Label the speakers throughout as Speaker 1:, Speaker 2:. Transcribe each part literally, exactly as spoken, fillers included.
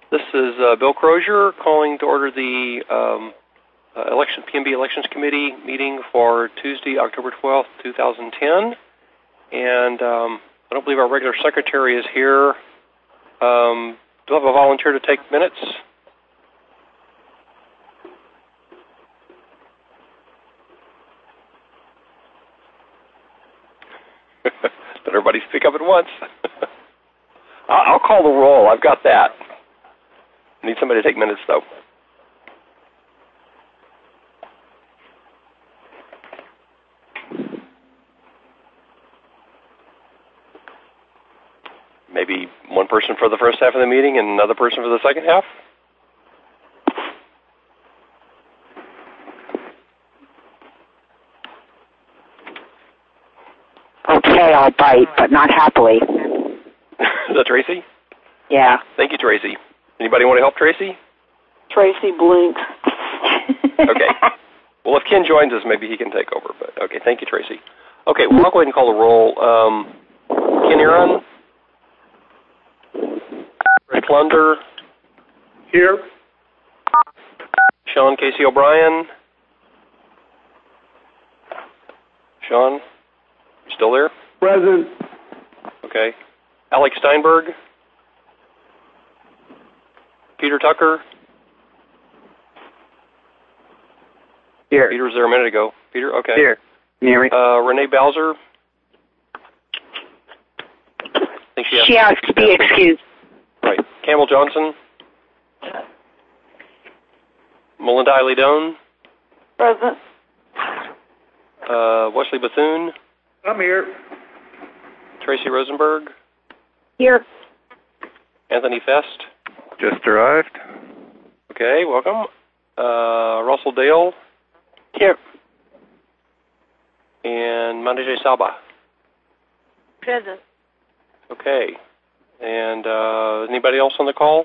Speaker 1: This is uh, Bill Crozier calling to order the um, uh, election P M B Elections Committee meeting for Tuesday, October twelfth, two thousand ten. And um, I don't believe our regular secretary is here. Um, do I have a volunteer to take minutes? Don't everybody speak up at once. I'll call the roll. I've got that. I need somebody to take minutes, though. Maybe one person for the first half of the meeting and another person for the second half?
Speaker 2: Okay, I'll bite, but not happily.
Speaker 1: Is that Tracy?
Speaker 2: Yeah.
Speaker 1: Thank you, Tracy. Anybody want to help Tracy?
Speaker 2: Tracy blinks.
Speaker 1: Okay. Well, if Ken joins us, maybe he can take over. But okay, thank you, Tracy. Okay, well, I'll go ahead and call the roll. Um, Ken Aaron? Rick Lunder?
Speaker 3: Here.
Speaker 1: Sean Casey O'Brien? Sean? You still there?
Speaker 3: Present.
Speaker 1: Okay. Alex Steinberg? Peter Tucker?
Speaker 2: Here.
Speaker 1: Peter was there a minute ago. Peter, okay.
Speaker 2: Here. Mary.
Speaker 1: Uh, Renee Bowser? I think she has,
Speaker 2: she has to be excused.
Speaker 1: Right. Campbell Johnson? Melinda Eiley-Doan?
Speaker 2: Present.
Speaker 1: Uh, Wesley Bethune?
Speaker 3: I'm here.
Speaker 1: Tracy Rosenberg?
Speaker 2: Here.
Speaker 1: Anthony Fest?
Speaker 3: Just arrived.
Speaker 1: Okay, welcome. Uh, Russell Dale?
Speaker 2: Here.
Speaker 1: And Mandaje Saba?
Speaker 2: Present.
Speaker 1: Okay. And uh, anybody else on the call?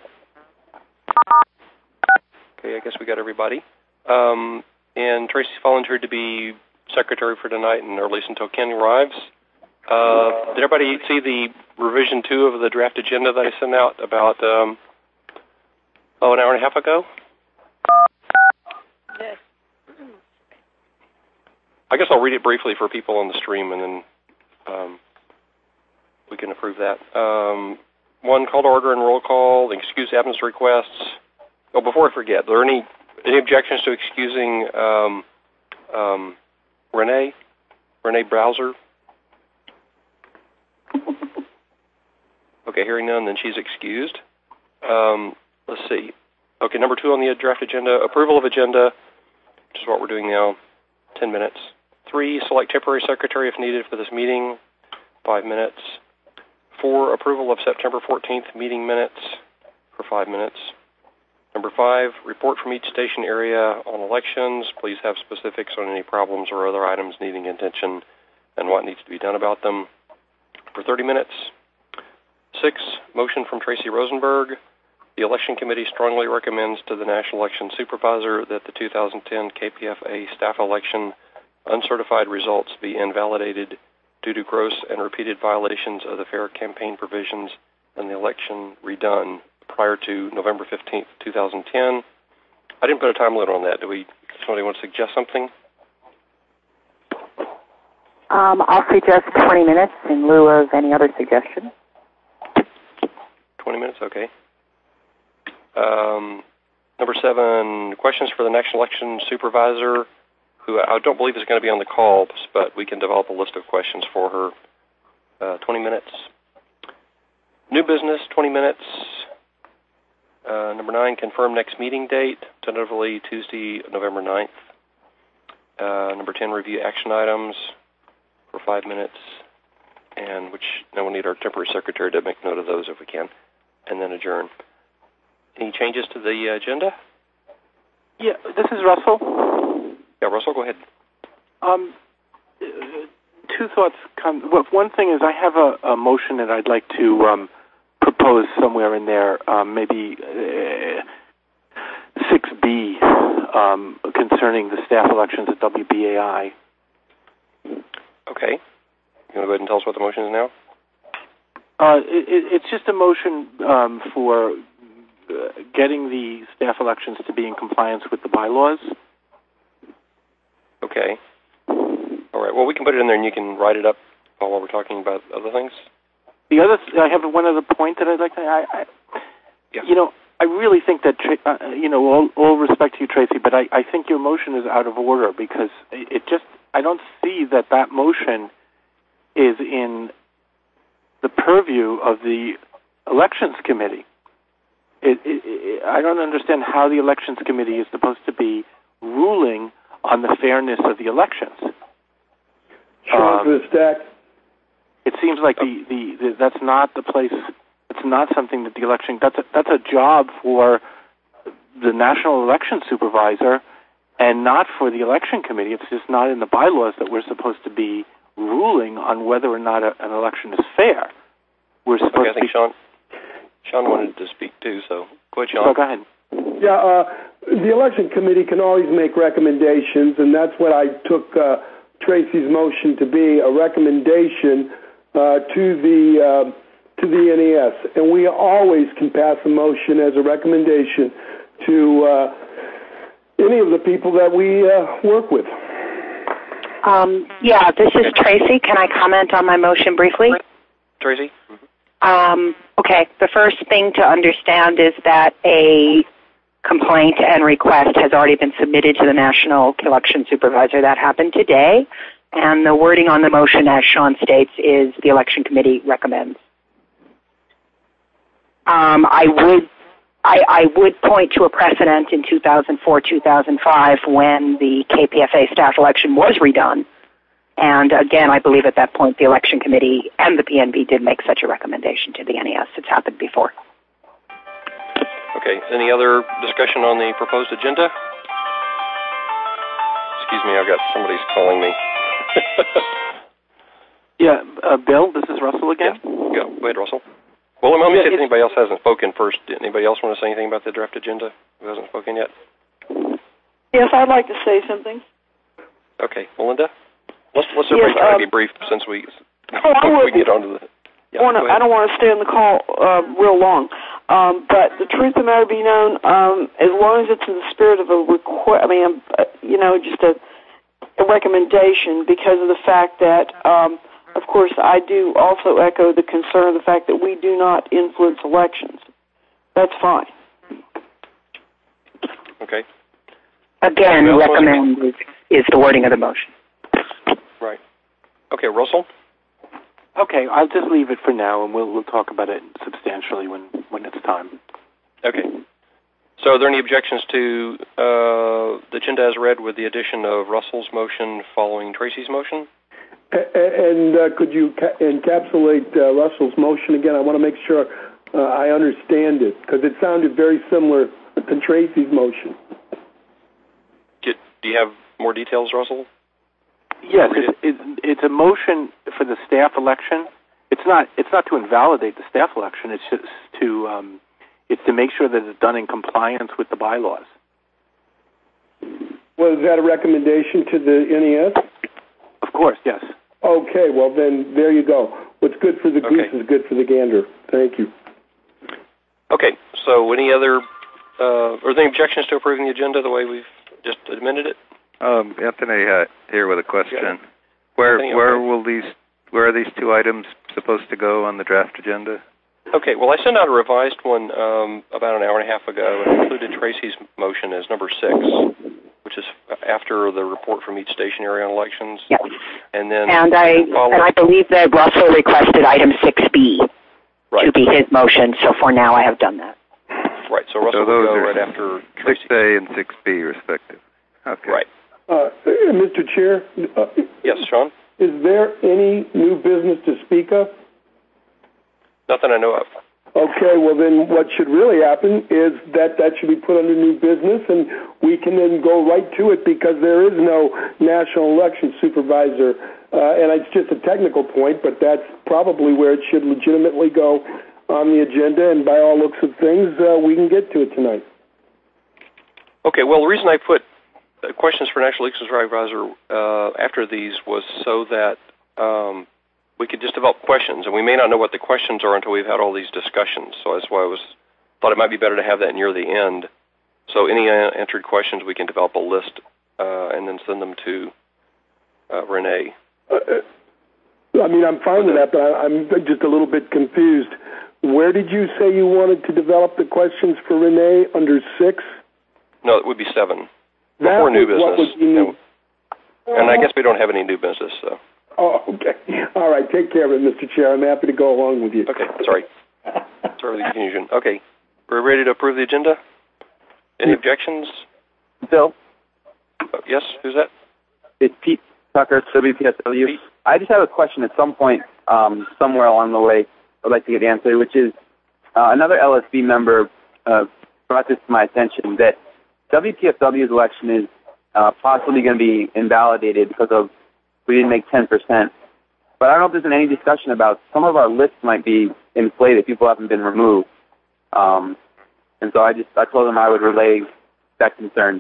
Speaker 1: Okay, I guess we got everybody. Um, and Tracy's volunteered to be secretary for tonight, and or at least until Ken arrives. Uh, did everybody see the revision two of the draft agenda that I sent out about, um, oh, an hour and a half ago?
Speaker 2: Yes.
Speaker 1: I guess I'll read it briefly for people on the stream, and then um, we can approve that. Um, one, call to order and roll call, excuse absence requests. Oh, before I forget, are there any, any objections to excusing um, um, Renee? Renee Browser? Okay, hearing none, then she's excused. Um, let's see. Okay, number two on the draft agenda, approval of agenda, which is what we're doing now, ten minutes. Three, select temporary secretary if needed for this meeting, five minutes. Four, approval of September fourteenth meeting minutes for five minutes. Number five, report from each station area on elections. Please have specifics on any problems or other items needing attention and what needs to be done about them for thirty minutes. Six, motion from Tracy Rosenberg. The Election Committee strongly recommends to the National Election Supervisor that the two thousand ten K P F A staff election uncertified results be invalidated due to gross and repeated violations of the fair campaign provisions and the election redone prior to November fifteenth, two thousand ten. I didn't put a time limit on that. Do we? Somebody want to suggest something?
Speaker 2: Um, I'll suggest twenty minutes in lieu of any other suggestion.
Speaker 1: twenty minutes, okay. Um, number seven, questions for the National Election Supervisor, who I don't believe is going to be on the call, but we can develop a list of questions for her. Uh, twenty minutes. New business, twenty minutes. Uh, number nine, confirm next meeting date, tentatively Tuesday, November ninth. Uh, number ten, review action items for five minutes, and which now we'll need our temporary secretary to make note of those if we can, and then adjourn. Any changes to the agenda?
Speaker 4: Yeah, this is Russell.
Speaker 1: Yeah, Russell, go ahead.
Speaker 4: Um, uh, two thoughts come. Well, one thing is I have a, a motion that I'd like to um, propose somewhere in there, um, maybe uh, six B, um, concerning the staff elections at W B A I.
Speaker 1: Okay. You want to go ahead and tell us what the motion is now?
Speaker 4: Uh, it, it's just a motion um, for uh, getting the staff elections to be in compliance with the bylaws.
Speaker 1: Okay. All right. Well, we can put it in there, and you can write it up while we're talking about other things.
Speaker 4: The other, I have one other point that I'd like to. I, I
Speaker 1: yeah.
Speaker 4: You know, I really think that uh, you know, all, all respect to you, Tracy, but I, I think your motion is out of order because it, it just. I don't see that that motion is in the purview of the Elections Committee. It, it, it, I don't understand how the Elections Committee is supposed to be ruling on the fairness of the elections.
Speaker 5: Sean,
Speaker 4: Um,
Speaker 5: for the stack.
Speaker 4: It seems like the, the, the that's not the place. It's not something that the election. That's a, that's a job for the National Election Supervisor, and not for the Election Committee. It's just not in the bylaws that we're supposed to be ruling on whether or not a, an election is fair. We're supposed
Speaker 1: Okay, I think
Speaker 4: to.
Speaker 1: Sean. Sean wanted to speak too, so go ahead, Sean.
Speaker 4: So go ahead.
Speaker 5: Yeah, uh, the election committee can always make recommendations, and that's what I took uh, Tracy's motion to be, a recommendation uh, to the uh, to the N E S. And we always can pass a motion as a recommendation to uh, any of the people that we uh, work with.
Speaker 2: Um, yeah, this is Tracy. Can I comment on my motion briefly?
Speaker 1: Tracy?
Speaker 2: Um, okay, the first thing to understand is that a complaint and request has already been submitted to the National Election Supervisor. That happened today, and the wording on the motion, as Sean states, is the Election Committee recommends. Um, I would I, I would point to a precedent in two thousand four, two thousand five when the K P F A staff election was redone. And again, I believe at that point the Election Committee and the P N B did make such a recommendation to the N E S. It's happened before.
Speaker 1: Okay. Any other discussion on the proposed agenda? Excuse me, I've got somebody's calling me.
Speaker 4: Yeah, uh, Bill, this is Russell again.
Speaker 1: Yeah. Go ahead, Russell. Well, let me
Speaker 4: Yeah,
Speaker 1: see if
Speaker 4: it's-
Speaker 1: anybody else hasn't spoken first. Did anybody else want to say anything about the draft agenda who hasn't spoken yet?
Speaker 6: Yes, I'd like to say something.
Speaker 1: Okay. Melinda? Let's, let's
Speaker 6: Yes,
Speaker 1: everybody try
Speaker 6: um,
Speaker 1: to be brief since we,
Speaker 6: Oh, I
Speaker 1: we
Speaker 6: would.
Speaker 1: get on to the... Yeah,
Speaker 6: wanna,
Speaker 1: go ahead.
Speaker 6: I don't want to stay on the call uh, real long, um, but the truth of the matter be known, um, as long as it's in the spirit of a request, I mean, uh, you know, just a, a recommendation, because of the fact that, um, of course, I do also echo the concern of the fact that we do not influence elections. That's fine.
Speaker 1: Okay.
Speaker 2: Again,
Speaker 1: Well,
Speaker 2: recommend is, is the wording of the motion.
Speaker 1: Right. Okay, Russell?
Speaker 4: Okay, I'll just leave it for now, and we'll we'll talk about it substantially when, when it's time.
Speaker 1: Okay. So are there any objections to uh, the agenda as read with the addition of Russell's motion following Tracy's motion?
Speaker 5: And uh, could you ca- encapsulate uh, Russell's motion again? I want to make sure uh, I understand it, because it sounded very similar to Tracy's motion.
Speaker 1: Do, do you have more details, Russell?
Speaker 4: Yes, it's, it's, it's a motion for the staff election. It's not it's not to invalidate the staff election. It's just to um, it's to make sure that it's done in compliance with the bylaws.
Speaker 5: Well, is that a recommendation to the N E S?
Speaker 4: Of course, yes.
Speaker 5: Okay, well then, there you go. What's good for the goose
Speaker 1: Okay.
Speaker 5: is good for the gander. Thank you.
Speaker 1: Okay, so any other, uh, are there any objections to approving the agenda the way we've just amended it?
Speaker 3: Um, Anthony uh, here with a question.
Speaker 1: Yeah.
Speaker 3: Where
Speaker 1: Anthony,
Speaker 3: where
Speaker 1: okay.
Speaker 3: will these where are these two items supposed to go on the draft agenda?
Speaker 1: Okay, well, I sent out a revised one um, about an hour and a half ago, and included Tracy's motion as number six, which is after the report from each station area on elections.
Speaker 2: Yep.
Speaker 1: And then
Speaker 2: And I
Speaker 1: follow-
Speaker 2: and I believe that Russell requested item six B
Speaker 1: right,
Speaker 2: to be his motion, so for now I have done that.
Speaker 1: right. So Russell
Speaker 3: So those
Speaker 1: will go
Speaker 3: are
Speaker 1: right after
Speaker 3: six
Speaker 1: Tracy.
Speaker 3: A and six B, respectively. Okay.
Speaker 1: Right.
Speaker 5: Uh, Mister Chair, uh,
Speaker 1: Yes, Sean?
Speaker 5: is there any new business to speak of?
Speaker 1: Nothing I know of.
Speaker 5: Okay, well then what should really happen is that that should be put under new business, and we can then go right to it, because there is no National Election Supervisor, uh, and it's just a technical point, but that's probably where it should legitimately go on the agenda, and by all looks of things, uh, we can get to it tonight.
Speaker 1: Okay, well, the reason I put uh, questions for National Election Supervisor uh, after these was so that um, we could just develop questions, and we may not know what the questions are until we've had all these discussions. So that's why I was thought it might be better to have that near the end. So any uh, answered questions, we can develop a list uh, and then send them to uh, Renee.
Speaker 5: Uh, I mean, I'm fine with that, but I, I'm just a little bit confused. Where did you say you wanted to develop the questions for Renee? Under six?
Speaker 1: No, it would be seven.
Speaker 5: That
Speaker 1: Before new
Speaker 5: was what
Speaker 1: business.
Speaker 5: would be new.
Speaker 1: And I guess we don't have any new business, so.
Speaker 5: Oh, okay. All right, take care of it, Mister Chair. I'm happy to go along with you.
Speaker 1: Okay, sorry. Sorry for the confusion. Okay, we're ready to approve the agenda? Any objections?
Speaker 7: Bill?
Speaker 1: Oh, yes, who's that?
Speaker 7: It's Pete Tucker, W P S W.
Speaker 1: Pete?
Speaker 7: I just have a question at some point, um, somewhere along the way, I'd like to get answered, which is uh, another L S B member uh, brought this to my attention, that W P F W's election is uh, possibly going to be invalidated because of we didn't make ten percent. But I don't know if there's been any discussion about some of our lists might be inflated. People haven't been removed. Um, and so I just I told them I would relay that concern.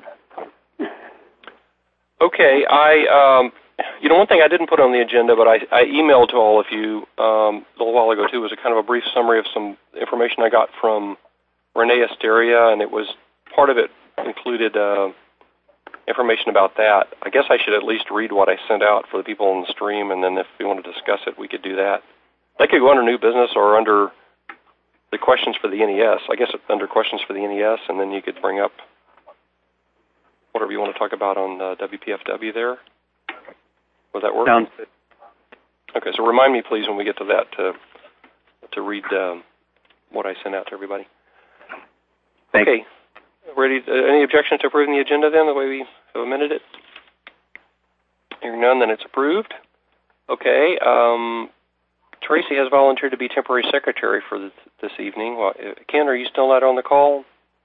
Speaker 1: Okay, I, um, you know, one thing I didn't put on the agenda, but I, I emailed to all of you um, a little while ago, too, was a kind of a brief summary of some information I got from Renee Asteria, and it was, part of it included uh, information about that. I guess I should at least read what I sent out for the people on the stream, and then if we want to discuss it, we could do that. That could go under new business or under the questions for the N E S. I guess under questions for the N E S, and then you could bring up whatever you want to talk about on uh, W P F W there. Would that work?
Speaker 7: Sounds good.
Speaker 1: Okay, so remind me, please, when we get to that, to to read um, what I sent out to everybody.
Speaker 7: Thanks.
Speaker 1: Okay. Ready? Uh, any objections to approving the agenda, then, the way we have amended it? Hearing none, then it's approved. Okay. Um, Tracy has volunteered to be temporary secretary for this, this evening. Well, uh, Ken, are you still not on the call?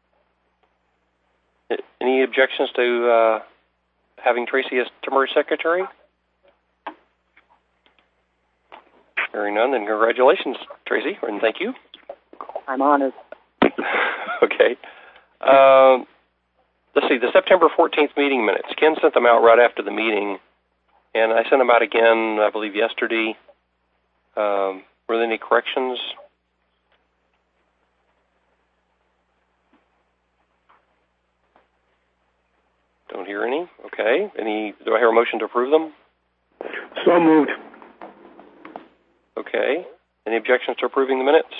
Speaker 1: Any objections to uh, having Tracy as temporary secretary? Hearing none, then congratulations, Tracy, and thank you.
Speaker 2: I'm honored.
Speaker 1: Okay. Um, let's see, the September fourteenth meeting minutes. Ken sent them out right after the meeting, and I sent them out again, I believe, yesterday. Um, were there any corrections? Don't hear any. Okay. Any? Do I hear a motion to approve them?
Speaker 5: So moved.
Speaker 1: Okay. Any objections to approving the minutes?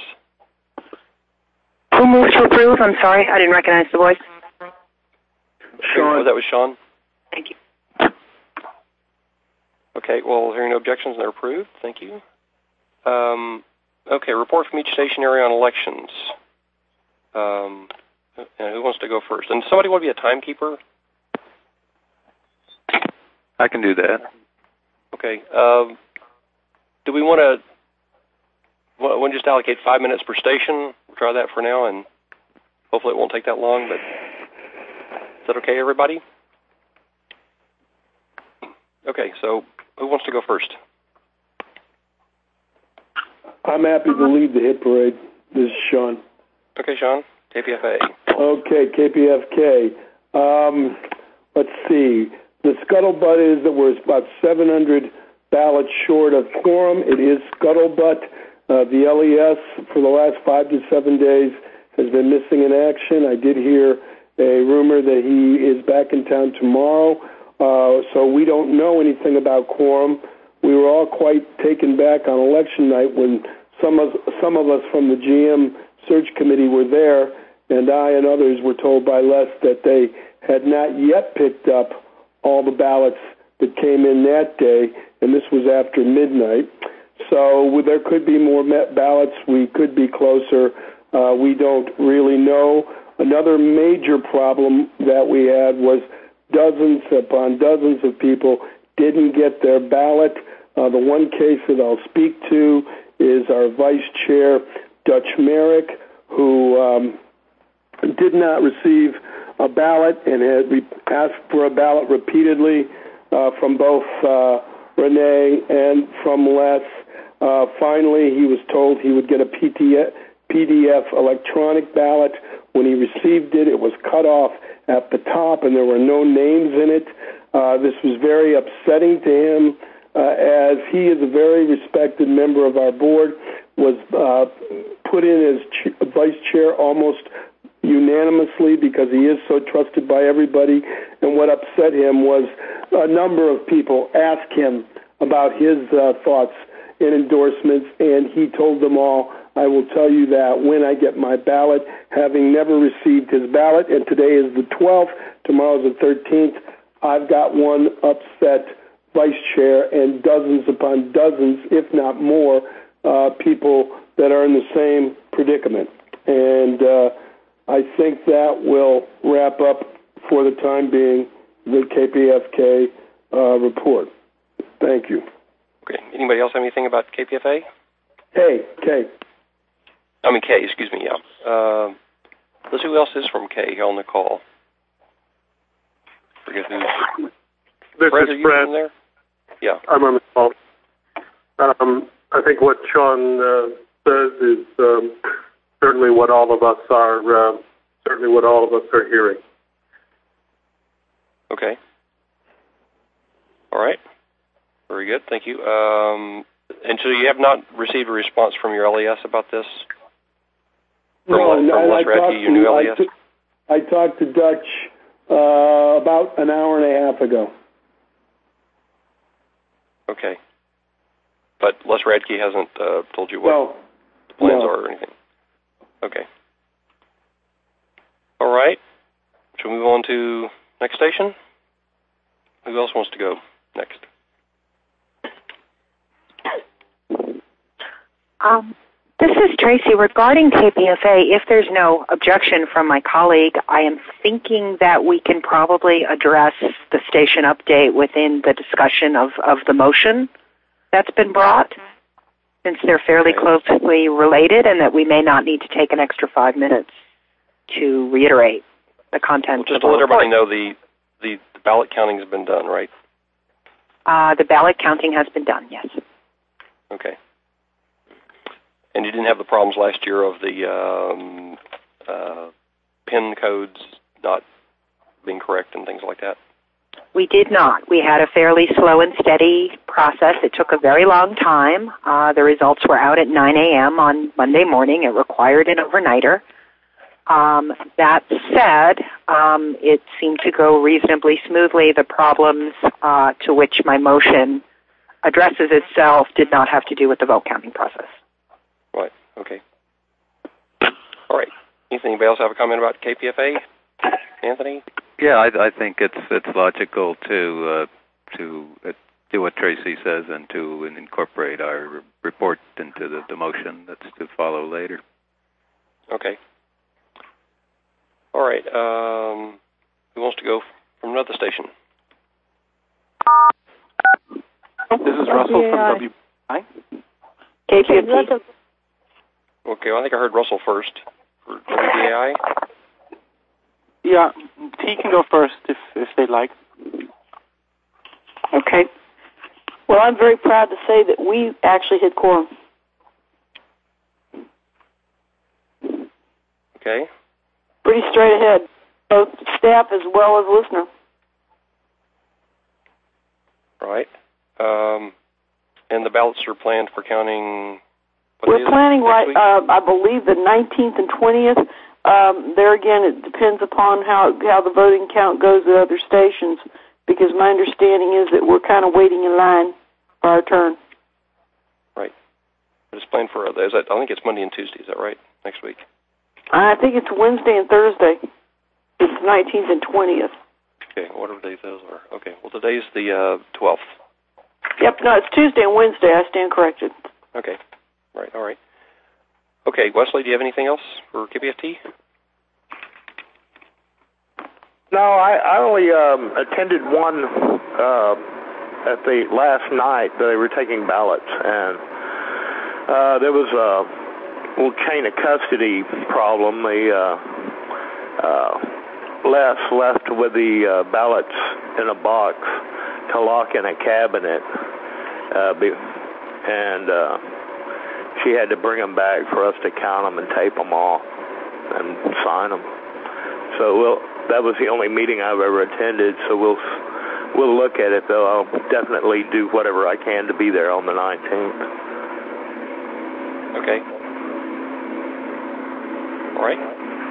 Speaker 2: Who moved to approve? I'm sorry, I didn't recognize the voice.
Speaker 5: Sean.
Speaker 1: Oh, that was Sean?
Speaker 2: Thank you.
Speaker 1: Okay, well, hearing no objections, they're approved. Thank you. Um, okay, report from each station area on elections. Um, and who wants to go first? And somebody want to be a timekeeper?
Speaker 3: I can do that.
Speaker 1: Okay. Um, do we want to want to just allocate five minutes per station? We'll try that for now, and hopefully it won't take that long, but is that okay, everybody? Okay, so who wants to go first?
Speaker 5: I'm happy to lead the hit parade. This is Sean.
Speaker 1: Okay, Sean, K P F A.
Speaker 5: Okay, K P F K. Um, let's see. The scuttlebutt is that we're about seven hundred ballots short of quorum. It is scuttlebutt. Uh, the L E S for the last five to seven days has been missing in action. I did hear a rumor that he is back in town tomorrow, uh, so we don't know anything about quorum. We were all quite taken back on election night when some of some of us from the G M search committee were there, and I and others were told by Les that they had not yet picked up all the ballots that came in that day, and this was after midnight. So there could be more ballots. We could be closer. Uh, we don't really know. Another major problem that we had was dozens upon dozens of people didn't get their ballot. Uh, the one case that I'll speak to is our vice chair, Dutch Merrick, who um, did not receive a ballot and had re- asked for a ballot repeatedly uh, from both uh, Renee and from Les. Uh, finally, he was told he would get a P D F electronic ballot. When he received it, it was cut off at the top, and there were no names in it. Uh, this was very upsetting to him, uh, as he is a very respected member of our board, was uh, put in as ch- vice chair almost unanimously because he is so trusted by everybody. And what upset him was a number of people asked him about his uh, thoughts and endorsements, and he told them all, I will tell you that when I get my ballot, having never received his ballot, and today is the twelfth, tomorrow's the thirteenth, I've got one upset vice chair and dozens upon dozens, if not more, uh, people that are in the same predicament. And uh, I think that will wrap up, for the time being, the K P F K uh, report. Thank you.
Speaker 1: Okay. Anybody else have anything about K P F A?
Speaker 5: K, K.
Speaker 1: I mean K, excuse me, yeah. Uh, let's see who else is from K on the call. Forget who's...
Speaker 8: This
Speaker 1: Fred,
Speaker 8: is
Speaker 1: are you
Speaker 8: Fred.
Speaker 1: in there? Yeah.
Speaker 8: I'm on the call. Um, I think what Sean uh, says is um, certainly what all of us are, uh, certainly what all of us are hearing.
Speaker 1: Okay. All right. Very good. Thank you. Um, and so you have not received a response from your L E S about this? From,
Speaker 5: No,
Speaker 1: from
Speaker 5: no,
Speaker 1: Les
Speaker 5: I
Speaker 1: Radke,
Speaker 5: talked
Speaker 1: your new
Speaker 5: to,
Speaker 1: L E
Speaker 5: I,
Speaker 1: S?
Speaker 5: t- I talked to Dutch uh, about an hour and a half ago.
Speaker 1: Okay. But Les Radke hasn't uh, told you what
Speaker 5: No.
Speaker 1: the plans
Speaker 5: No.
Speaker 1: are or anything? Okay. All right. Shall we move on to next station? Who else wants to go next?
Speaker 2: Um, this is Tracy. Regarding K P F A, if there's no objection from my colleague, I am thinking that we can probably address the station update within the discussion of, of the motion that's been brought, since they're fairly closely related, and that we may not need to take an extra five minutes to reiterate the content
Speaker 1: Well, just
Speaker 2: of
Speaker 1: to
Speaker 2: the
Speaker 1: let
Speaker 2: report.
Speaker 1: everybody know, the, the, the ballot counting has been done, right?
Speaker 2: Uh, the ballot counting has been done, yes.
Speaker 1: Okay. And you didn't have the problems last year of the um, uh, PIN codes not being correct and things like that?
Speaker 2: We did not. We had a fairly slow and steady process. It took a very long time. Uh, the results were out at nine a.m. on Monday morning. It required an overnighter. Um, that said, um, it seemed to go reasonably smoothly. The problems uh, to which my motion addresses itself did not have to do with the vote counting process.
Speaker 1: Right. Okay. All right. Anybody else have a comment about K P F A? Anthony?
Speaker 3: Yeah, I, I think it's it's logical to uh, to uh, do what Tracy says and to incorporate our report into the, the motion that's to follow later.
Speaker 1: Okay. All right. Um, who wants to go from another station?
Speaker 4: This is Russell from W I.
Speaker 2: K P F T.
Speaker 1: Okay, well, I think I heard Russell first for W B A I.
Speaker 4: Yeah, T can go first if if they'd like.
Speaker 6: Okay. Well, I'm very proud to say that we actually hit quorum.
Speaker 1: Okay.
Speaker 6: Pretty straight ahead, both staff as well as listener.
Speaker 1: Right. Um, and the ballots are planned for counting. What
Speaker 6: We're
Speaker 1: day is it?
Speaker 6: planning
Speaker 1: Next
Speaker 6: right,
Speaker 1: week?
Speaker 6: uh, I believe, the nineteenth and twentieth. Um, there again, it depends upon how how the voting count goes at other stations, because my understanding is that we're kind of waiting in line for our turn.
Speaker 1: Right. It's planned for, is that, I think it's Monday and Tuesday, is that right? Next week?
Speaker 6: I think it's Wednesday and Thursday. It's nineteenth and twentieth.
Speaker 1: Okay, whatever days those are. Okay, well, today's the uh, twelfth.
Speaker 6: Yep, no, it's Tuesday and Wednesday. I stand corrected.
Speaker 1: Okay. Right, all right. Okay, Wesley, do you have anything else for K P F T?
Speaker 9: No, I, I only um, attended one uh, at the last night. They were taking ballots, and uh, there was a little chain of custody problem. The uh, uh, Les left with the uh, ballots in a box to lock in a cabinet, uh, be, and uh, she had to bring them back for us to count them and tape them off and sign them. So we'll, that was the only meeting I've ever attended, so we'll we'll look at it, though. I'll definitely do whatever I can to be there on the nineteenth.
Speaker 1: Okay. All right.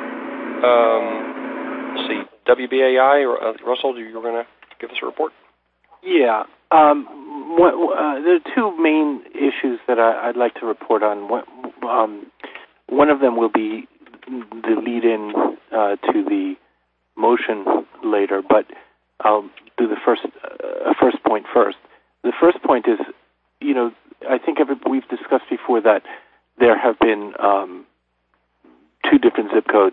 Speaker 1: Um, let's see. W B A I, uh, Russell, you were going to give us a report?
Speaker 4: Yeah. Um, what, uh, there are two main issues that I, I'd like to report on. One, um, one of them will be the lead-in uh, to the motion later, but I'll do the first uh, first point first. The first point is, you know, I think every, we've discussed before that there have been um, two different zip codes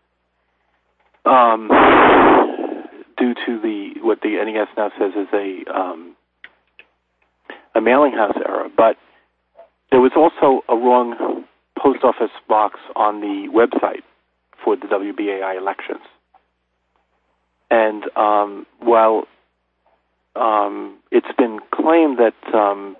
Speaker 4: um, due to the what the N E S now says is a um, a mailing house error, but there was also a wrong post office box on the website for the W B A I elections. And um, while um, it's been claimed that um,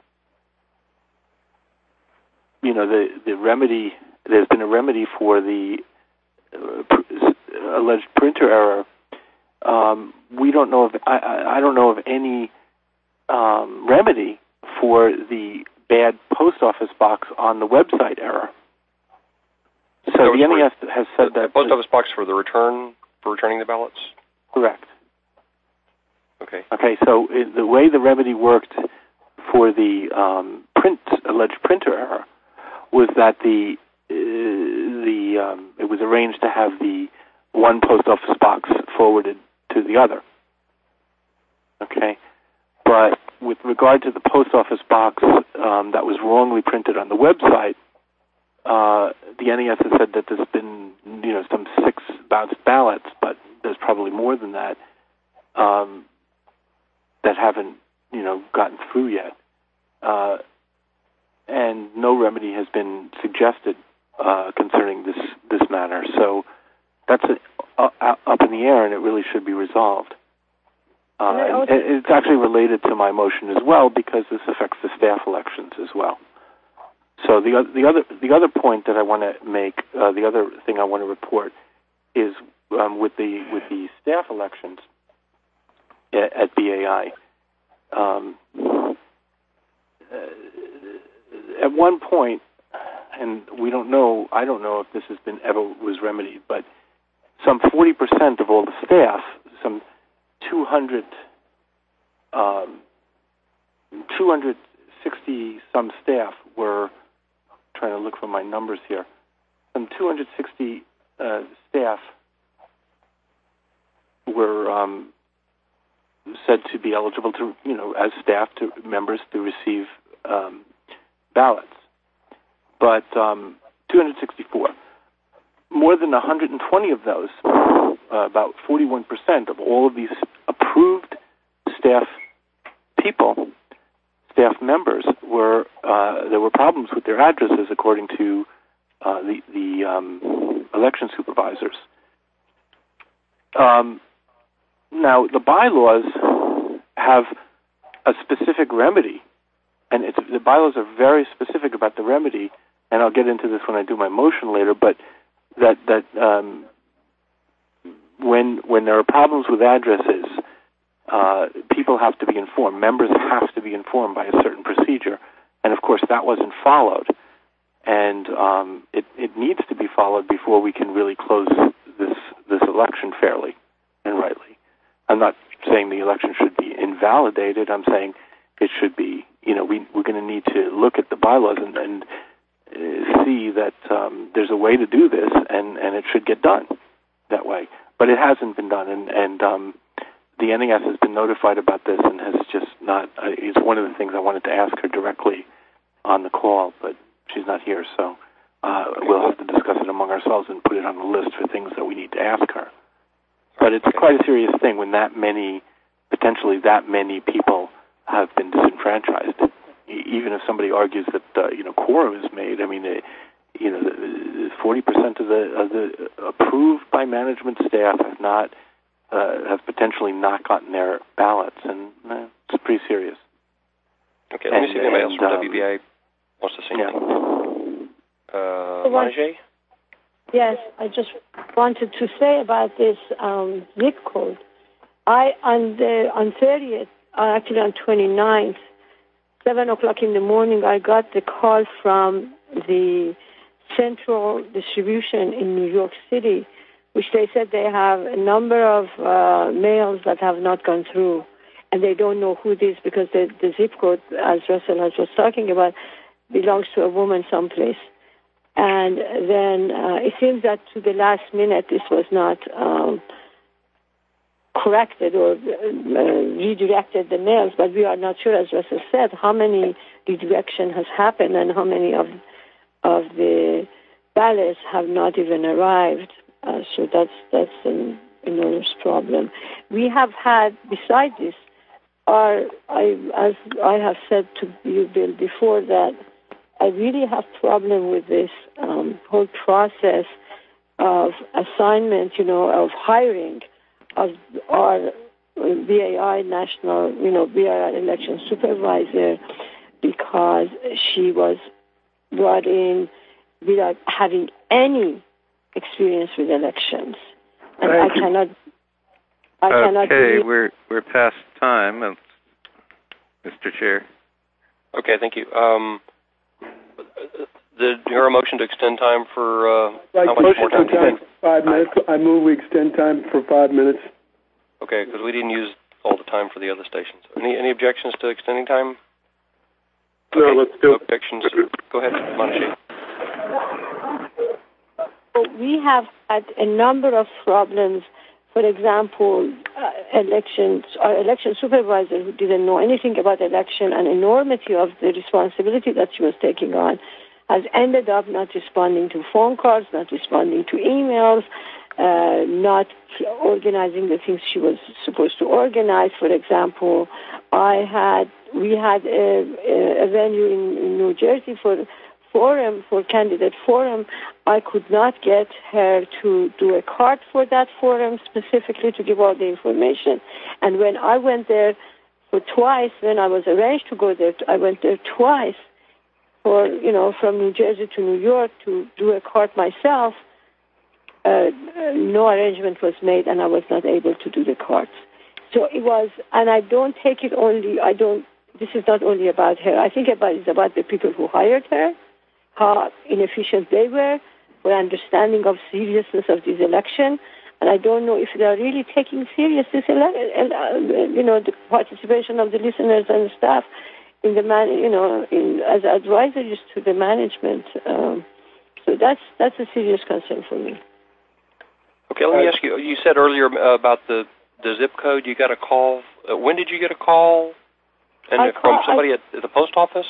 Speaker 4: you know the the remedy, there's been a remedy for the uh, pr- alleged printer error, um, we don't know of I, I don't know of any um, remedy for the bad post office box on the website error. So
Speaker 1: so
Speaker 4: the N E S has said
Speaker 1: the,
Speaker 4: that
Speaker 1: the post office box for the return for returning the ballots.
Speaker 4: Correct.
Speaker 1: Okay.
Speaker 4: Okay. So it, the way the remedy worked for the um, print alleged printer error was that the uh, the um, it was arranged to have the one post office box forwarded to the other. Okay. But with regard to the post office box um, that was wrongly printed on the website, uh, the N E S has said that there's been, you know, some six bounced ballots, but there's probably more than that um, that haven't, you know, gotten through yet. Uh, and no remedy has been suggested uh, concerning this this matter. So that's a, uh, up in the air, and it really should be resolved. Uh, and it's actually related to my motion as well because this affects the staff elections as well. So the the other the other point that I want to make, uh, the other thing I want to report, is um, with the with the staff elections at, at B A I. Um, uh, at one point, and we don't know, I don't know if this has been ever was remedied, but some forty percent of all the staff, some two hundred, um, two hundred sixty some staff were, trying to look for my numbers here, some two hundred sixty uh, staff were um, said to be eligible to, you know, as staff to members to receive um, ballots. But um, two hundred sixty-four, more than one hundred twenty of those, uh, about forty-one percent of all of these approved staff people, staff members, were uh, there were problems with their addresses, according to uh, the the um, election supervisors. Um, now, the bylaws have a specific remedy, and it's, the bylaws are very specific about the remedy. And I'll get into this when I do my motion later. But that that um, when when there are problems with addresses, uh, people have to be informed. Members have to be informed by a certain procedure, and of course that wasn't followed. And um, it it needs to be followed before we can really close this this election fairly and rightly. I'm not saying the election should be invalidated. I'm saying it should be. You know, we we're going to need to look at the bylaws and. and see that um, there's a way to do this, and, and it should get done that way. But it hasn't been done, and, and um, the N E S has been notified about this and has just not, uh, it's one of the things I wanted to ask her directly on the call, but she's not here, so uh, we'll have to discuss it among ourselves and put it on the list for things that we need to ask her. But it's quite a serious thing when that many, potentially that many people have been disenfranchised. Even if somebody argues that uh, you know quorum is made, I mean, it, you know, forty percent of the of the approved by management staff have not uh, have potentially not gotten their ballots, and uh, it's pretty serious.
Speaker 1: Okay, let me
Speaker 4: and,
Speaker 1: see if anybody
Speaker 4: and,
Speaker 1: else from
Speaker 4: um,
Speaker 1: W B A wants to say
Speaker 4: yeah.
Speaker 1: anything. Uh,
Speaker 10: So what-
Speaker 1: Majay?
Speaker 10: Yes, I just wanted to say about this um, zip code. I on the on thirtieth, uh, actually on twenty-ninth. Seven o'clock in the morning, I got the call from the central distribution in New York City, which they said they have a number of uh, mails that have not gone through, and they don't know who it is because the, the zip code, as Russell was talking about, belongs to a woman someplace. And then uh, it seems that to the last minute this was not um, corrected or uh, redirected the mails, but we are not sure, as Russell said, how many redirection has happened and how many of of the ballots have not even arrived. Uh, so that's that's an enormous problem. We have had, beside this, our, I, as I have said to you, Bill, before, that I really have problem with this um, whole process of assignment, you know, of hiring of our B A I national, you know, B A I election supervisor, because she was brought in without having any experience with elections, and Thank I you. cannot. I
Speaker 3: okay,
Speaker 10: cannot.
Speaker 3: Okay, we're we're past time, uh, Mister Chair.
Speaker 1: Okay, thank you. Um, did you hear a motion to extend time for uh,
Speaker 5: like
Speaker 1: how much more time?
Speaker 5: Do you think? Five minutes. I move we extend time for five minutes.
Speaker 1: Okay, because we didn't use all the time for the other stations. Any any objections to extending time?
Speaker 8: No,
Speaker 1: okay.
Speaker 8: let's do
Speaker 1: no
Speaker 8: it.
Speaker 1: Objections. Go ahead, Manashi.
Speaker 10: We have had a number of problems. For example, uh, elections, our election supervisor, who didn't know anything about election and enormity of the responsibility that she was taking on, has ended up not responding to phone calls, not responding to emails, uh, not organizing the things she was supposed to organize. For example, I had we had a, a venue in, in New Jersey for forum, for candidate forum. I could not get her to do a card for that forum specifically to give all the information. And when I went there for twice, when I was arranged to go there, I went there twice for, you know, from New Jersey to New York to do a card myself. Uh, no arrangement was made, and I was not able to do the cards. So it was, and I don't take it only, I don't, this is not only about her. I think about it's about the people who hired her, how inefficient they were, for understanding of seriousness of this election. And I don't know if they are really taking serious this election, you know, the participation of the listeners and staff in the man, you know, in, as advisors to the management. Um, so that's that's a serious concern for me.
Speaker 1: Okay, let me ask you. You said earlier about the, the zip code. You got a call. Uh, when did you get a call? And
Speaker 10: I
Speaker 1: from
Speaker 10: call,
Speaker 1: somebody
Speaker 10: I,
Speaker 1: at the post office?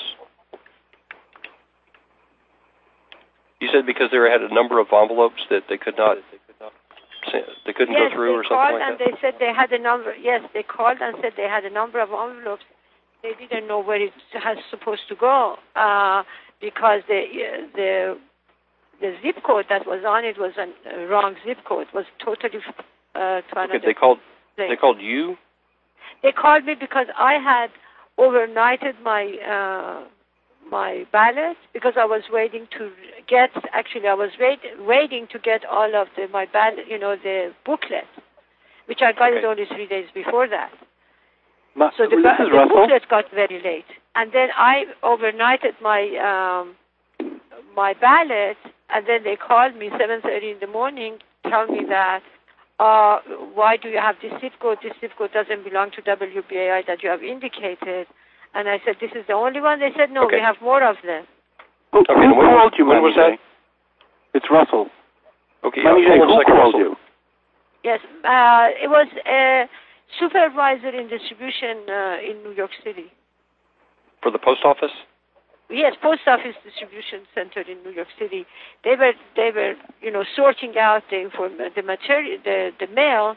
Speaker 1: You said because they had a number of envelopes that they could not, they could not, they couldn't
Speaker 10: yes,
Speaker 1: go through or something like
Speaker 10: that. Yes, they called and they said they had a number. Yes, they called and said they had a number of envelopes. They didn't know where it was supposed to go uh, because the the the zip code that was on it was a wrong zip code. It was totally uh, to another.
Speaker 1: Okay, they called.
Speaker 10: Place.
Speaker 1: They called you.
Speaker 10: They called me because I had overnighted my. Uh, my ballot because I was waiting to get, actually I was wait, waiting to get all of the, my ballot, you know, the booklet, which I got okay. it only three days before that.
Speaker 4: Ma-
Speaker 10: so the,
Speaker 4: this
Speaker 10: ba-
Speaker 4: is
Speaker 10: the
Speaker 4: Russell.
Speaker 10: booklet got very late. And then I overnighted my um, my ballot, and then they called me seven thirty in the morning, tell me that, uh, why do you have this zip code? This zip code doesn't belong to W B A I that you have indicated. And I said, this is the only one? They said, no,
Speaker 1: okay.
Speaker 10: we have more of them.
Speaker 4: Who,
Speaker 1: okay,
Speaker 4: who
Speaker 1: when,
Speaker 4: called you,
Speaker 1: when was that?
Speaker 4: It's Russell.
Speaker 1: Okay,
Speaker 4: Manny,
Speaker 1: yeah,
Speaker 4: who
Speaker 1: second,
Speaker 4: called
Speaker 1: Russell.
Speaker 4: you?
Speaker 10: Yes, uh, it was a supervisor in distribution uh, in New York City.
Speaker 1: For the post office?
Speaker 10: Yes, post office distribution center in New York City. They were, they were, you know, sorting out the the material, the the mail,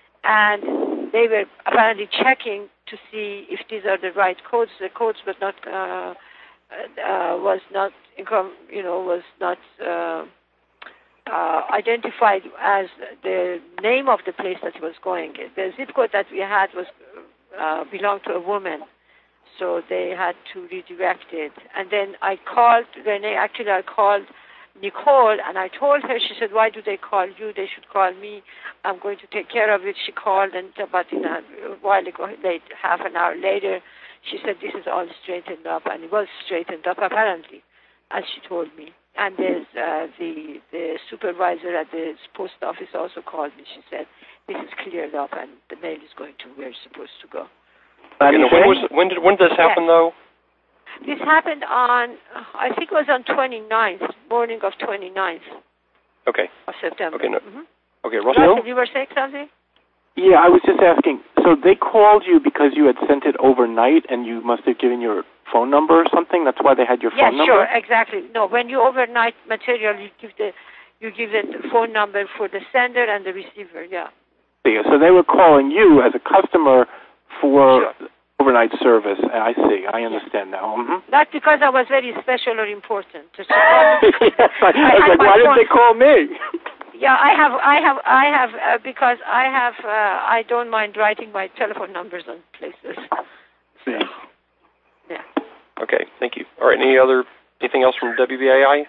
Speaker 10: and they were apparently checking to see if these are the right codes. The codes were not uh, uh, was not you know was not uh, uh, identified as the name of the place that he was going. The zip code that we had was uh, belonged to a woman, so they had to redirect it. And then I called Renee. Actually, I called Nicole, and I told her. She said, "Why do they call you? They should call me. I'm going to take care of it." She called, and about in a while ago, late, half an hour later, she said, "This is all straightened up," and it was straightened up apparently, as she told me. and there's, uh, the the supervisor at the post office also called me. She said this is cleared up and the mail is going to where it's supposed to go.
Speaker 1: Okay, now when was when did when did this happen
Speaker 10: yes.
Speaker 1: though?
Speaker 10: This happened on I think it was on twenty-ninth, morning of twenty-ninth.
Speaker 1: Okay.
Speaker 10: Of September.
Speaker 1: Okay. No.
Speaker 10: Mm-hmm.
Speaker 1: Okay, Russell.
Speaker 10: Russell, you were saying something?
Speaker 4: Yeah, I was just asking. So they called you because you had sent it overnight, and you must have given your phone number or something. That's why they had your
Speaker 10: yes,
Speaker 4: phone number.
Speaker 10: Yes, sure, exactly. No, when you overnight material, you give the you give the phone number for the sender and the receiver. Yeah.
Speaker 4: So they were calling you as a customer for
Speaker 10: sure.
Speaker 4: overnight service. I see. I understand now. Mm-hmm.
Speaker 10: Not because I was very special or important.
Speaker 4: yes, I, I, I was like, why did they call me?
Speaker 10: Yeah, I have, I have, I have, uh, because I have, uh, I don't mind writing my telephone numbers on places.
Speaker 4: So,
Speaker 10: yeah.
Speaker 1: Okay, thank you. All right, any other, anything else from W B A I?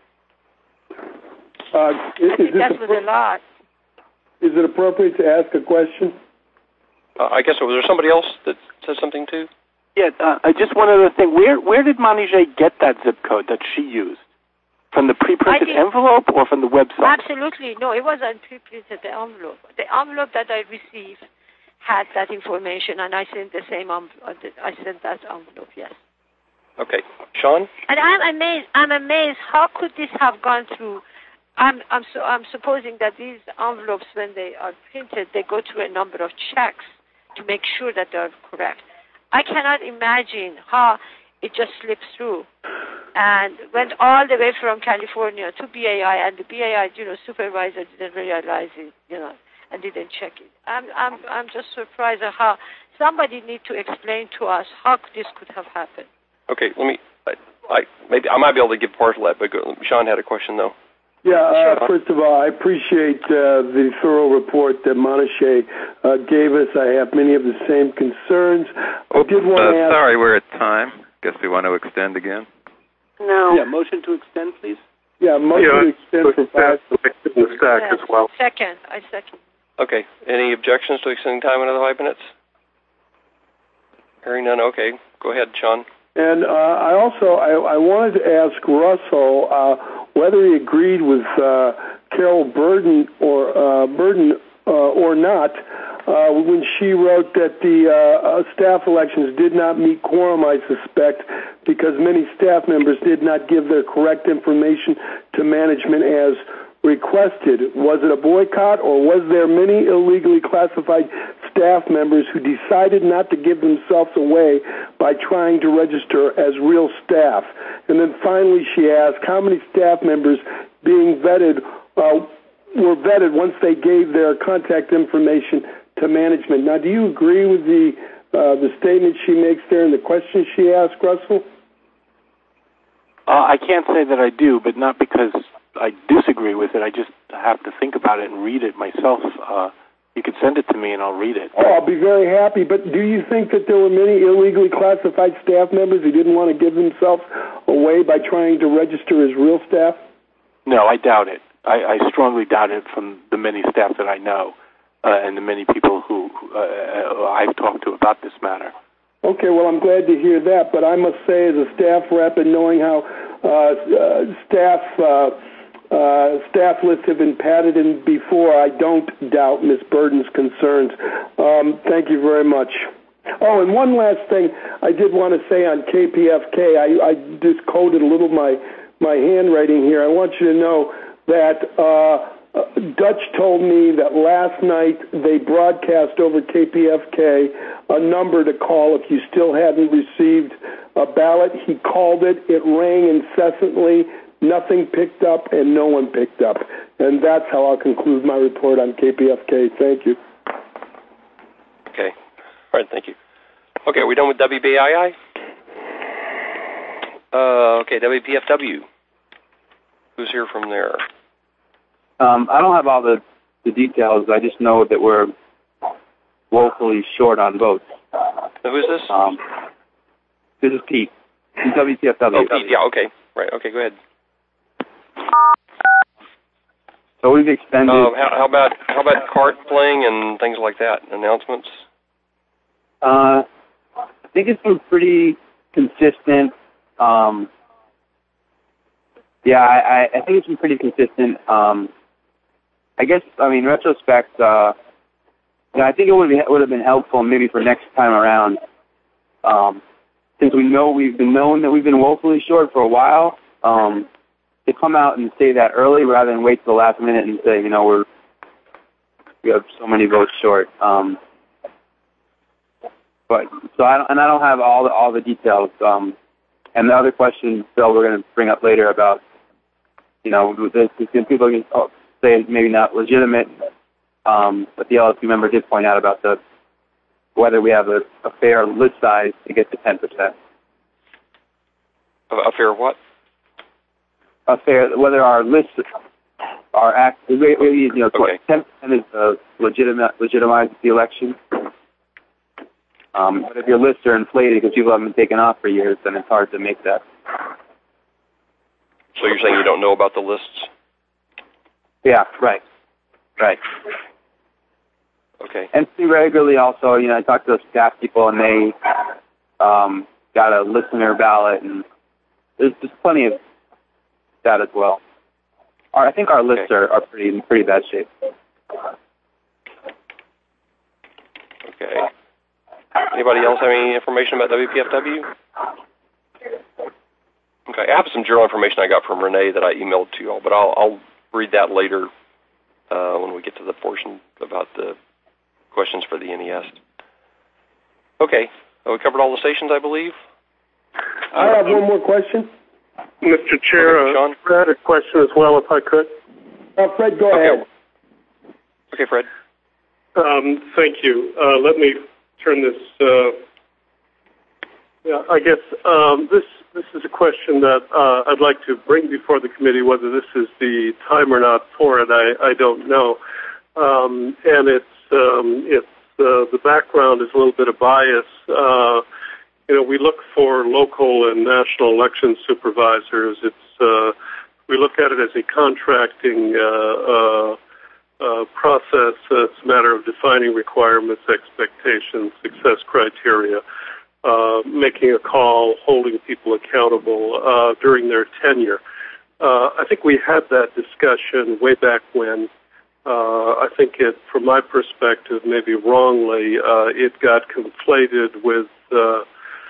Speaker 5: Uh, is,
Speaker 10: I think
Speaker 5: is
Speaker 10: that
Speaker 5: appro-
Speaker 10: was a lot.
Speaker 5: Is it appropriate to ask a question?
Speaker 1: Uh, I guess, was there somebody else that said something too?
Speaker 4: Yeah, uh, just one other thing. Where where did Monige get that zip code that she used? From the pre-printed envelope or from the website?
Speaker 10: Absolutely. No, it wasn't pre-printed, the envelope. The envelope that I received had that information, and I sent the same envelope. I sent that envelope, yes.
Speaker 1: Okay. Sean?
Speaker 10: And I'm amazed. I'm amazed. How could this have gone through? I'm I'm so I'm supposing that these envelopes, when they are printed, they go through a number of checks to make sure that they are correct. I cannot imagine how it just slipped through and went all the way from California to B A I, and the B A I, you know, supervisor didn't realize it, you know, and didn't check it. I'm I'm I'm just surprised at how somebody need to explain to us how this could have happened.
Speaker 1: Okay, let me. I, I maybe I might be able to give part of that, but go, Sean had a question though.
Speaker 5: Yeah, uh, first of all, I appreciate uh, the thorough report that Monige uh, gave us. I have many of the same concerns. I did want
Speaker 3: uh,
Speaker 5: to ask...
Speaker 3: Sorry, we're at time. Guess we want to extend again?
Speaker 6: No.
Speaker 4: Yeah, motion to extend, please.
Speaker 5: Yeah, motion
Speaker 8: yeah,
Speaker 5: to extend for five...
Speaker 8: In the stack
Speaker 10: yes.
Speaker 8: as well.
Speaker 10: Second, I second.
Speaker 1: Okay, any objections to extending time another five minutes? Hearing none, okay. Go ahead, Sean.
Speaker 5: And uh, I also I, I wanted to ask Russell uh, whether he agreed with uh, Carol Burden or uh, Burden uh, or not uh, when she wrote that the uh, staff elections did not meet quorum, I suspect, because many staff members did not give their correct information to management as requested. Was it a boycott, or was there many illegally classified staff members who decided not to give themselves away by trying to register as real staff? And then finally she asked how many staff members being vetted uh, were vetted once they gave their contact information to management. Now, do you agree with the uh, the statement she makes there and the question she asked, Russell?
Speaker 4: Uh, I can't say that I do, but not because I disagree with it. I just have to think about it and read it myself. Uh, you could send it to me and I'll read it.
Speaker 5: Oh, I'll be very happy. But do you think that there were many illegally classified staff members who didn't want to give themselves away by trying to register as real staff?
Speaker 4: No, I doubt it. I, I strongly doubt it from the many staff that I know uh, and the many people who uh, I've talked to about this matter.
Speaker 5: Okay, well, I'm glad to hear that. But I must say, as a staff rep and knowing how uh, uh, staff... Uh, Uh, staff lists have been padded in before, I don't doubt Miz Burden's concerns. Um, thank you very much. Oh, and one last thing I did want to say on K P F K. I, I just coded a little my, my handwriting here. I want you to know that uh, Dutch told me that last night they broadcast over K P F K a number to call if you still hadn't received a ballot. He called it. It rang incessantly. Nothing picked up, and no one picked up. And that's how I'll conclude my report on K P F K. Thank you.
Speaker 1: Okay. All right, thank you. Okay, are we done with W B I I? Uh, okay, W P F W. Who's here from there?
Speaker 7: Um, I don't have all the, the details. I just know that we're woefully short on votes.
Speaker 1: So who's this?
Speaker 7: Um, this is Pete. From W P F W.
Speaker 1: Oh, Pete, yeah, okay. Right, okay, go ahead.
Speaker 7: So we've extended...
Speaker 1: Uh, how, how about how about card playing and things like that, announcements?
Speaker 7: Uh, I think it's been pretty consistent. Um, Yeah, I, I think it's been pretty consistent. Um, I guess, I mean, in retrospect, uh, you know, I think it would, be, would have been helpful maybe for next time around, um, since we know we've been known that we've been woefully short for a while, um, to come out and say that early rather than wait till the last minute and say, you know, we're we have so many votes short. Um, but so I don't, and I don't have all the all the details. Um, and the other question, Bill, we're going to bring up later about, you know, the, the people can say maybe not legitimate, um, but the L S P member did point out about the whether we have a, a fair list size to get to ten percent.
Speaker 1: A, a fair what?
Speaker 7: A fair, whether our lists are act, you know,
Speaker 1: okay.
Speaker 7: ten percent is uh, legitimate, legitimize the election. Um, but if your lists are inflated because people haven't been taken off for years, then it's hard to make that.
Speaker 1: So you're saying you don't know about the lists?
Speaker 7: Yeah, right, right.
Speaker 1: Okay.
Speaker 7: And regularly also, you know, I talk to the staff people and they um, got a listener ballot, and there's just plenty of that as well. Our, I think our lists okay. are, are pretty in pretty bad shape.
Speaker 1: Okay. Anybody else have any information about W P F W? Okay, I have some general information I got from Renee that I emailed to you all, but I'll, I'll read that later uh, when we get to the portion about the questions for the N E S. Okay, well, we covered all the stations, I believe.
Speaker 5: I have one more question.
Speaker 8: Mister Chair,
Speaker 1: okay, Sean?
Speaker 8: uh, I had a question as well, if I could.
Speaker 5: Uh, Fred, go
Speaker 1: okay.
Speaker 5: ahead.
Speaker 1: Okay, Fred.
Speaker 8: Um, thank you. Uh, let me turn this. Uh, yeah, I guess um, this this is a question that uh, I'd like to bring before the committee. Whether this is the time or not for it, I, I don't know. Um, and it's um, it's uh, the background is a little bit of bias. Uh, you know, we look for local and national election supervisors. It's uh, we look at it as a contracting uh, uh, uh, process. It's a matter of defining requirements, expectations, success criteria, uh, making a call, holding people accountable uh, during their tenure. Uh, I think we had that discussion way back when. Uh, I think it, from my perspective, maybe wrongly, uh, it got conflated with uh,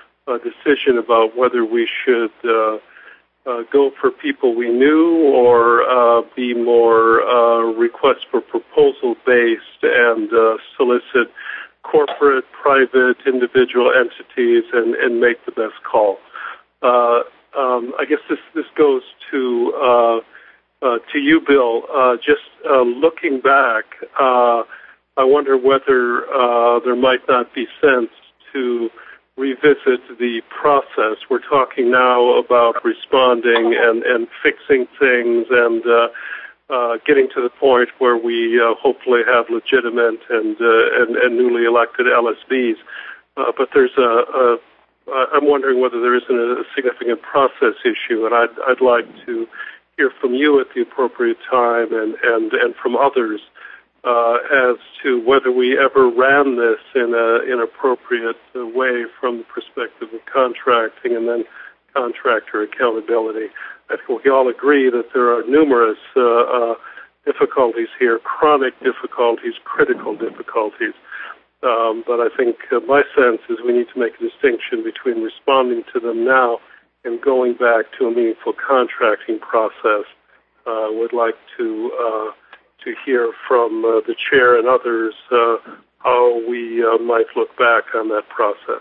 Speaker 8: a decision about whether we should uh, uh, go for people we knew or uh, be more uh, request for proposal based and uh, solicit corporate, private, individual entities and, and make the best call. Uh, um, I guess this this goes to uh, uh, to you, Bill. Uh, just uh, looking back, uh, I wonder whether uh, there might not be sense to revisit the process. We're talking now about responding and, and fixing things and uh, uh, getting to the point where we uh, hopefully have legitimate and, uh, and and newly elected L S Vs. Uh, but there's a, a I'm wondering whether there isn't a significant process issue, and I'd I'd like to hear from you at the appropriate time and and, and from others uh, as to whether we ever ran this in a in appropriate way from the perspective of contracting and then contractor accountability. I think we all agree that there are numerous uh, uh, difficulties here, chronic difficulties, critical difficulties. Um, but I think uh, my sense is we need to make a distinction between responding to them now and going back to a meaningful contracting process. I uh, would like to uh, to hear from uh, the chair and others uh, how we uh, might look back on that process.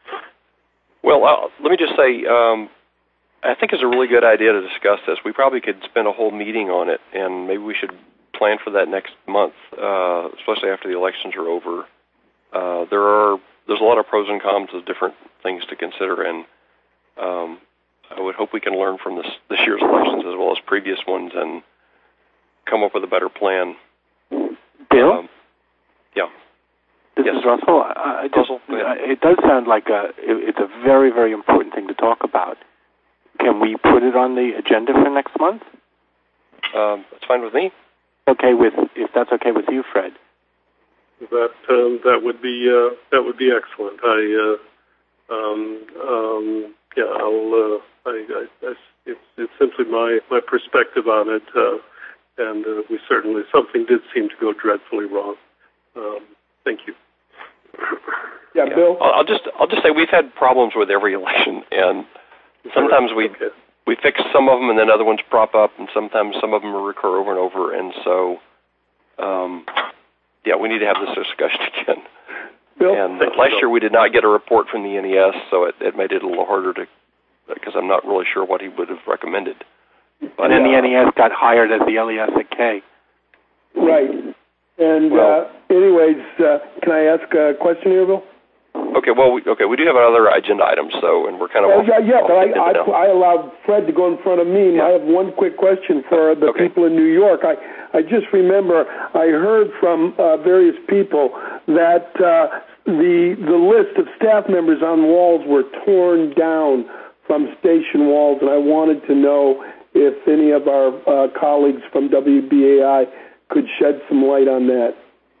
Speaker 1: Well, uh, let me just say, um, I think it's a really good idea to discuss this. We probably could spend a whole meeting on it, and maybe we should plan for that next month, uh, especially after the elections are over. Uh, there are there's a lot of pros and cons of different things to consider, and um, I would hope we can learn from this this year's elections as well as previous ones and come up with a better plan.
Speaker 4: Bill?
Speaker 1: Um, yeah.
Speaker 4: This
Speaker 1: yes.
Speaker 4: is Russell. I just,
Speaker 1: Russell,
Speaker 4: it does sound like a, it, it's a very, very important thing to talk about. Can we put it on the agenda for next month?
Speaker 1: Um, that's fine with me.
Speaker 4: Okay, with if that's okay with you, Fred.
Speaker 8: That um, that would be uh, that would be excellent. I uh, um, um, yeah, I'll uh, I, I, I, it's it's simply my, my perspective on it, uh, and uh, we certainly, something did seem to go dreadfully wrong. Um, thank you.
Speaker 5: Yeah,
Speaker 1: yeah,
Speaker 5: Bill?
Speaker 1: I'll just I'll just say we've had problems with every election, and sometimes we
Speaker 8: okay.
Speaker 1: we fix some of them, and then other ones prop up, and sometimes some of them recur over and over, and so, um, yeah, we need to have this discussion again.
Speaker 5: Bill?
Speaker 1: And uh, last year we did not get a report from the N E S, so it, it made it a little harder to, because I'm not really sure what he would have recommended.
Speaker 4: But and then uh, the N E S got hired as the L E S at K.
Speaker 5: Right. And
Speaker 1: well,
Speaker 5: uh, anyways, uh, can I ask a question here, Bill?
Speaker 1: Okay. Well, we, okay, we do have another agenda item, so and we're kind of.
Speaker 5: Oh, yeah, yeah, but I, I, I allowed Fred to go in front of me. Yeah. I have one quick question for the
Speaker 1: okay.
Speaker 5: people in New York. I, I just remember I heard from uh, various people that uh, the the list of staff members on walls were torn down from station walls, and I wanted to know if any of our uh, colleagues from W B A I could shed some light on that.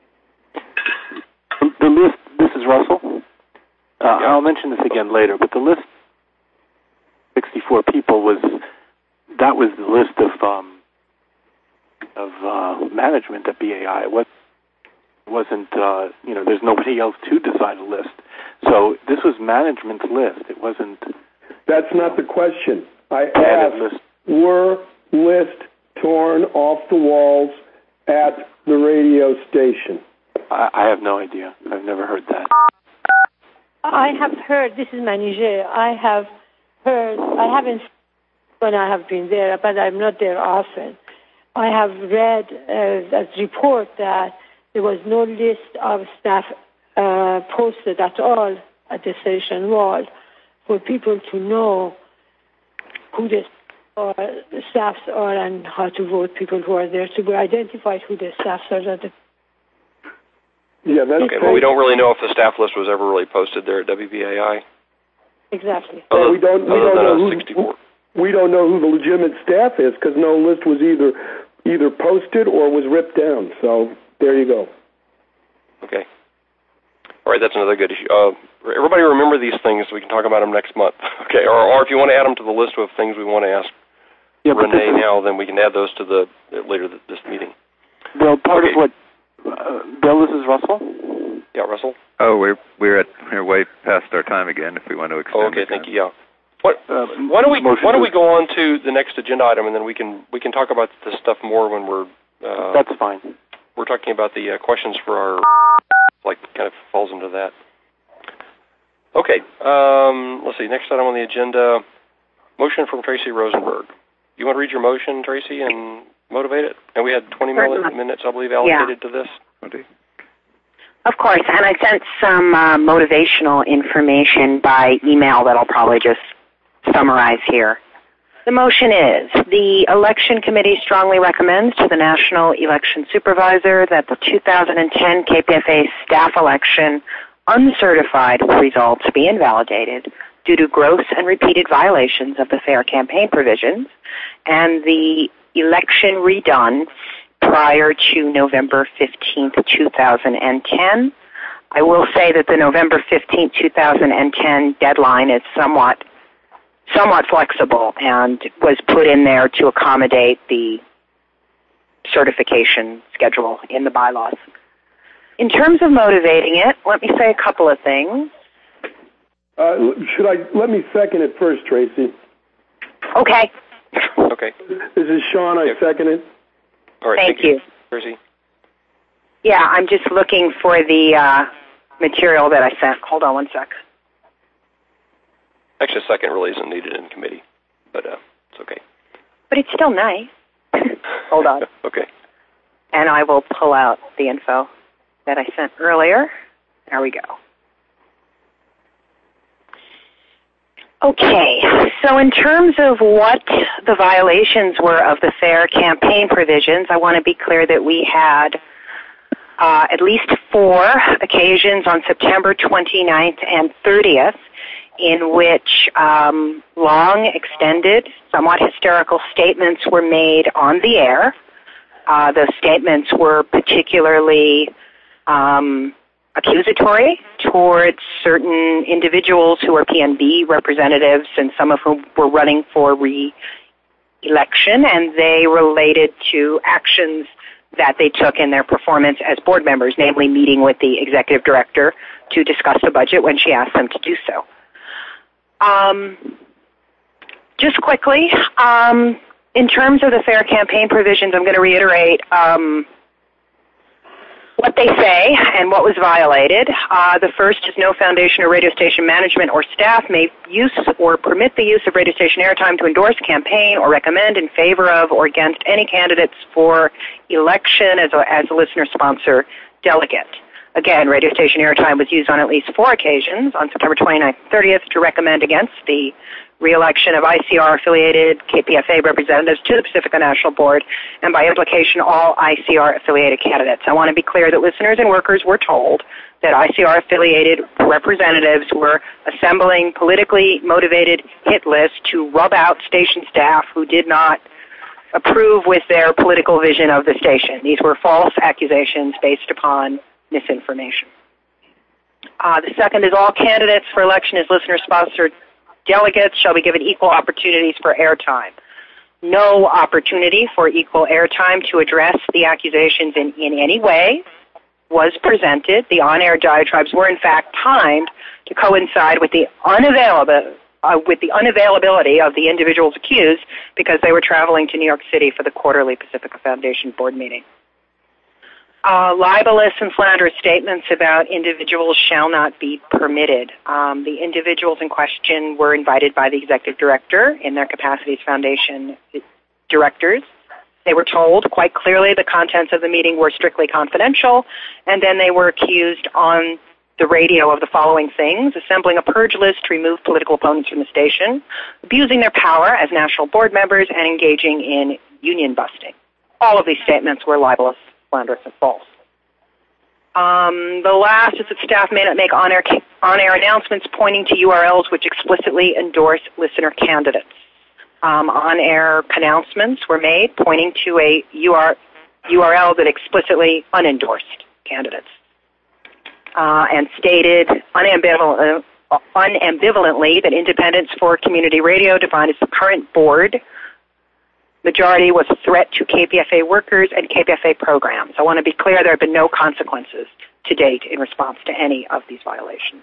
Speaker 4: The list, this is Russell. Uh,
Speaker 1: yeah.
Speaker 4: I'll mention this again later, but the list, sixty-four people, was that was the list of um, of uh, management at B A I. What wasn't uh, you know? There's nobody else to decide a list, so this was management's list. It wasn't.
Speaker 5: That's not the question. I asked: list. Were lists torn off the walls at the radio station?
Speaker 4: I, I have no idea. I've never heard that.
Speaker 10: I have heard, this is Manije, I have heard, I haven't when I have been there, but I'm not there often. I have read uh, a report that there was no list of staff uh, posted at all at the station wall for people to know who the, or the staffs are and how to vote, people who are there to be identified who the staffs are. At the
Speaker 5: Yeah, that's
Speaker 1: okay. Well, we don't really know if the staff list was ever really posted there at W B A I.
Speaker 10: Exactly.
Speaker 1: Other,
Speaker 5: we don't. We don't know who. sixty-four. We don't know who the legitimate staff is because no list was either either posted or was ripped down. So there you go.
Speaker 1: Okay. All right, that's another good issue. Uh, everybody remember these things so we can talk about them next month. Okay, or, or if you want to add them to the list of things we want to ask
Speaker 4: yeah,
Speaker 1: Renee now, then we can add those to the uh, later this meeting.
Speaker 4: Well, part
Speaker 1: okay.
Speaker 4: of what. Uh, Bill, this is Russell.
Speaker 1: Yeah, Russell.
Speaker 3: Oh, we're we're at we're way past our time again. If we want to extend.
Speaker 1: Oh, okay, thank you. Yeah. What? Uh, why don't we Why don't we go on to the next agenda item, and then we can we can talk about this stuff more when we're. Uh,
Speaker 4: That's fine.
Speaker 1: We're talking about the uh, questions for our like kind of falls into that. Okay. Um, let's see. Next item on the agenda: motion from Tracy Rosenberg. You want to read your motion, Tracy, and motivate it? And we had twenty minutes, I believe, allocated
Speaker 2: yeah.
Speaker 1: to this.
Speaker 3: twenty.
Speaker 2: Of course, and I sent some uh, motivational information by email that I'll probably just summarize here. The motion is, the Election Committee strongly recommends to the National Election Supervisor that the two thousand ten K P F A staff election uncertified results be invalidated due to gross and repeated violations of the fair campaign provisions, and the election redone prior to November fifteenth, two thousand ten. I will say that the November fifteenth, two thousand ten deadline is somewhat somewhat flexible and was put in there to accommodate the certification schedule in the bylaws. In terms of motivating it, let me say a couple of things.
Speaker 5: Uh, should I let me second it first, Tracy?
Speaker 2: Okay.
Speaker 1: Okay.
Speaker 5: This is Sean. I second it.
Speaker 1: All right.
Speaker 2: Thank,
Speaker 1: thank you,
Speaker 2: you.
Speaker 1: Tracy.
Speaker 2: Yeah, I'm just looking for the uh, material that I sent. Hold on one sec.
Speaker 1: Actually, a second really isn't needed in committee, but uh, it's okay.
Speaker 2: But it's still nice. Hold on.
Speaker 1: Okay.
Speaker 2: And I will pull out the info that I sent earlier. There we go. Okay, so in terms of what the violations were of the fair campaign provisions, I want to be clear that we had uh, at least four occasions on September twenty-ninth and thirtieth in which um, long, extended, somewhat hysterical statements were made on the air. Uh, those statements were particularly um, accusatory towards certain individuals who are P N B representatives and some of whom were running for re- election, and they related to actions that they took in their performance as board members, namely meeting with the executive director to discuss the budget when she asked them to do so. Um, just quickly, um, in terms of the fair campaign provisions, I'm going to reiterate um, what they say and what was violated. Uh, the first is no foundation or radio station management or staff may use or permit the use of radio station airtime to endorse, campaign, or recommend in favor of or against any candidates for election as a, as a listener-sponsor delegate. Again, radio station airtime was used on at least four occasions, on September twenty-ninth and thirtieth, to recommend against the re-election of I C R-affiliated K P F A representatives to the Pacifica National Board, and by implication, all I C R-affiliated candidates. I want to be clear that listeners and workers were told that I C R-affiliated representatives were assembling politically motivated hit lists to rub out station staff who did not approve with their political vision of the station. These were false accusations based upon misinformation. Uh, the second is all candidates for election as listener-sponsored delegates shall be given equal opportunities for airtime. No opportunity for equal airtime to address the accusations in, in any way was presented. The on-air diatribes were, in fact, timed to coincide with the unavailable, uh, with the unavailability of the individuals accused because they were traveling to New York City for the quarterly Pacifica Foundation board meeting. Uh, libelous and slanderous statements about individuals shall not be permitted. Um, the individuals in question were invited by the executive director in their capacity as foundation directors. They were told quite clearly the contents of the meeting were strictly confidential, and then they were accused on the radio of the following things: assembling a purge list to remove political opponents from the station, abusing their power as national board members, and engaging in union busting. All of these statements were libelous, slanderous, and false. Um, the last is that staff may not make on-air, on-air announcements pointing to U R Ls which explicitly endorse listener candidates. Um, on-air announcements were made pointing to a U R L that explicitly unendorsed candidates uh, and stated unambivalent, uh, unambivalently that Independence for Community Radio, defined as the current board majority, was a threat to K P F A workers and K P F A programs. I want to be clear, there have been no consequences to date in response to any of these violations.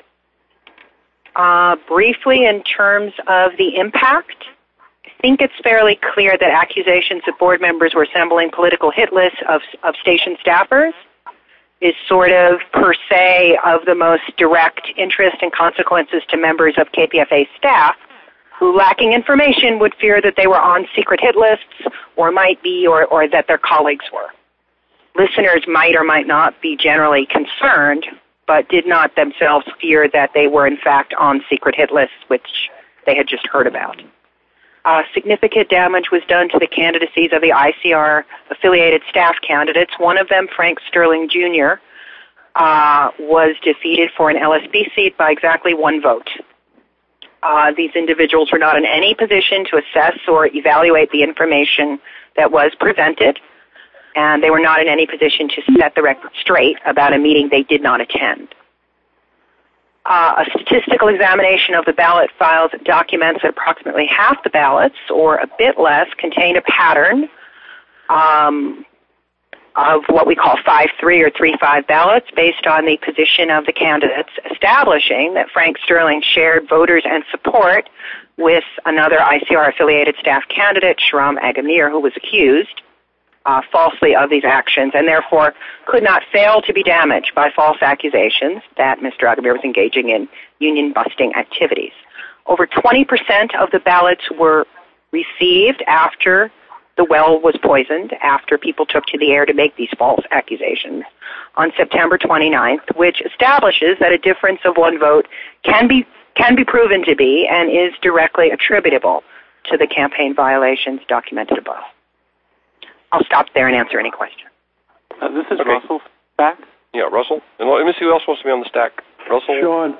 Speaker 2: Uh, briefly, in terms of the impact, I think it's fairly clear that accusations that board members were assembling political hit lists of, of station staffers is sort of per se of the most direct interest and consequences to members of K P F A staff who, lacking information, would fear that they were on secret hit lists or might be, or, or that their colleagues were. Listeners might or might not be generally concerned, but did not themselves fear that they were, in fact, on secret hit lists, which they had just heard about. Uh, significant damage was done to the candidacies of the I C R-affiliated staff candidates. One of them, Frank Sterling Junior, uh, was defeated for an L S B seat by exactly one vote. Uh, these individuals were not in any position to assess or evaluate the information that was presented, and they were not in any position to set the record straight about a meeting they did not attend. Uh, a statistical examination of the ballot files documents that approximately half the ballots, or a bit less, contain a pattern um, of what we call five three or three five ballots based on the position of the candidates, establishing that Frank Sterling shared voters and support with another I C R-affiliated staff candidate, Shahram Agamir, who was accused uh, falsely of these actions and therefore could not fail to be damaged by false accusations that Mister Agamir was engaging in union-busting activities. Over twenty percent of the ballots were received after the well was poisoned, after people took to the air to make these false accusations on September twenty-ninth, which establishes that a difference of one vote can be can be proven to be and is directly attributable to the campaign violations documented above. I'll stop there and answer any questions.
Speaker 4: Uh, this is
Speaker 1: okay.
Speaker 4: Russell back.
Speaker 1: Yeah, Russell. And let me see who else wants to be on the stack. Russell?
Speaker 5: Sean.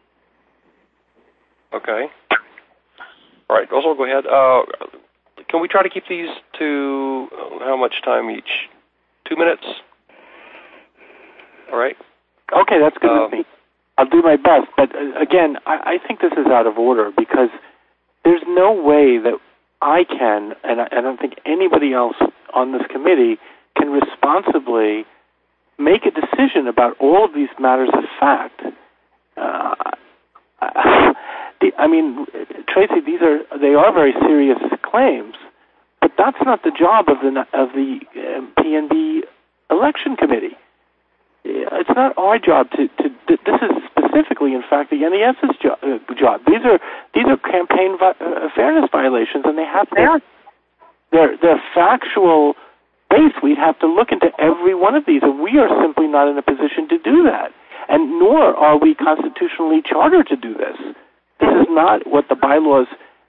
Speaker 1: Okay. All right, Russell, go ahead. Uh, Can we try to keep these to uh, how much time each? Two minutes? All right.
Speaker 4: Okay, that's good
Speaker 1: uh,
Speaker 4: with me. I'll do my best. But, uh, again, I, I think this is out of order because there's no way that I can, and I, I don't think anybody else on this committee can responsibly make a decision about all of these matters of fact. Uh, I mean, Tracy, these are they are very serious claims, but that's not the job of the of the uh, P N B election committee. It's not our job to, to. This is specifically, in fact, the NES's job. Uh, job. These are these are campaign vi- uh, fairness violations, and they have to. They're they're factual based. We'd have to look into every one of these, and we are simply not in a position to do that. And nor are we constitutionally chartered to do this. This is not what the bylaws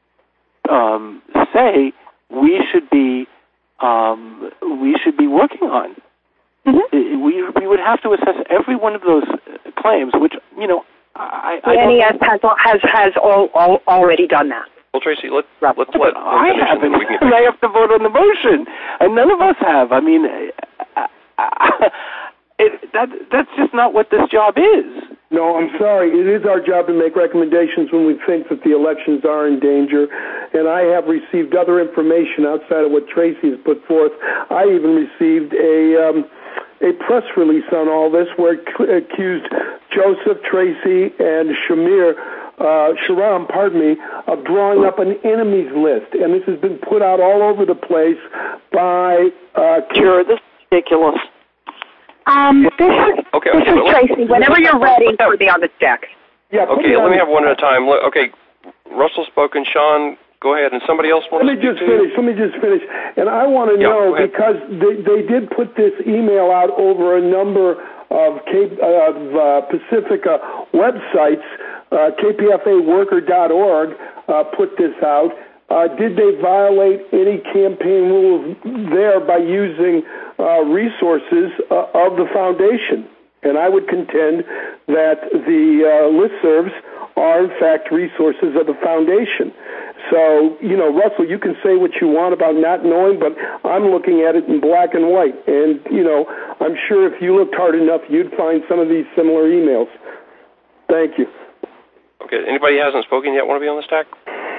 Speaker 4: um, say we should be um, we should be working on. Mm-hmm. We we would have to assess every one of those claims, which you know I, I
Speaker 2: the N E S has has has all, all already done that.
Speaker 1: Well, Tracy, let let's let
Speaker 4: I haven't. I have to vote on the motion, and none of us have. I mean, I, I, it, that that's just not what this job is.
Speaker 5: No, I'm sorry. It is our job to make recommendations when we think that the elections are in danger, and I have received other information outside of what Tracy has put forth. I even received a um, a press release on all this where it accused Joseph, Tracy, and Shamir, uh, Sharam, pardon me, of drawing up an enemies list, and this has been put out all over the place by... Uh,
Speaker 6: sure, this is ridiculous.
Speaker 2: Um, this is,
Speaker 1: okay,
Speaker 2: this
Speaker 1: okay,
Speaker 2: is Tracy. Whenever you're ready, put me on the deck.
Speaker 5: Yeah,
Speaker 1: okay, let me have one at a time. Okay, Russell spoken. Sean, go ahead. And somebody else wants
Speaker 5: to speak Let me just finish. Let me just finish. And I want to
Speaker 1: yeah,
Speaker 5: know, because they, they did put this email out over a number of, Cape, uh, of uh, Pacifica websites. Uh, K P F A worker dot org uh, put this out. Uh, did they violate any campaign rules there by using uh, resources uh, of the foundation? And I would contend that the uh, listservs are, in fact, resources of the foundation. So, you know, Russell, you can say what you want about not knowing, but I'm looking at it in black and white. And, you know, I'm sure if you looked hard enough, you'd find some of these similar emails. Thank you.
Speaker 1: Okay, anybody who hasn't spoken yet want to be on the stack?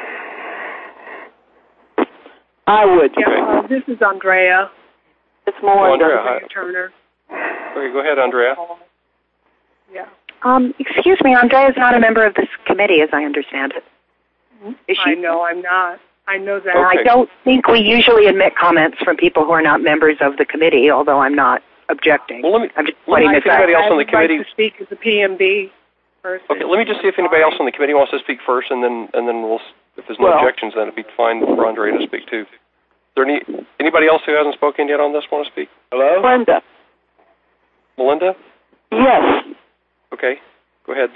Speaker 6: I would.
Speaker 11: Yeah, uh, this is Andrea.
Speaker 6: It's more
Speaker 1: oh, Andrea,
Speaker 11: Andrea Turner.
Speaker 1: Okay, go ahead, Andrea.
Speaker 11: Yeah.
Speaker 2: Um, excuse me, Andrea is not a member of this committee, as I understand it. Is she?
Speaker 11: I know I'm not. I know that.
Speaker 2: Okay. I don't think we usually admit comments from people who are not members of the committee, although I'm not objecting.
Speaker 1: Well, let me,
Speaker 2: I'm just
Speaker 1: let me
Speaker 2: see
Speaker 1: if anybody else
Speaker 11: I
Speaker 1: on the
Speaker 11: would
Speaker 1: committee...
Speaker 11: like to speak as a P M B person.
Speaker 1: Okay, let me just see if anybody else on the committee wants to speak first, and then and then we'll, if there's no
Speaker 6: well,
Speaker 1: objections, then it'd be fine for Andrea to speak too. Is there any anybody else who hasn't spoken yet on this want to speak?
Speaker 9: Hello?
Speaker 6: Melinda.
Speaker 1: Melinda?
Speaker 6: Yes.
Speaker 1: Okay, go ahead.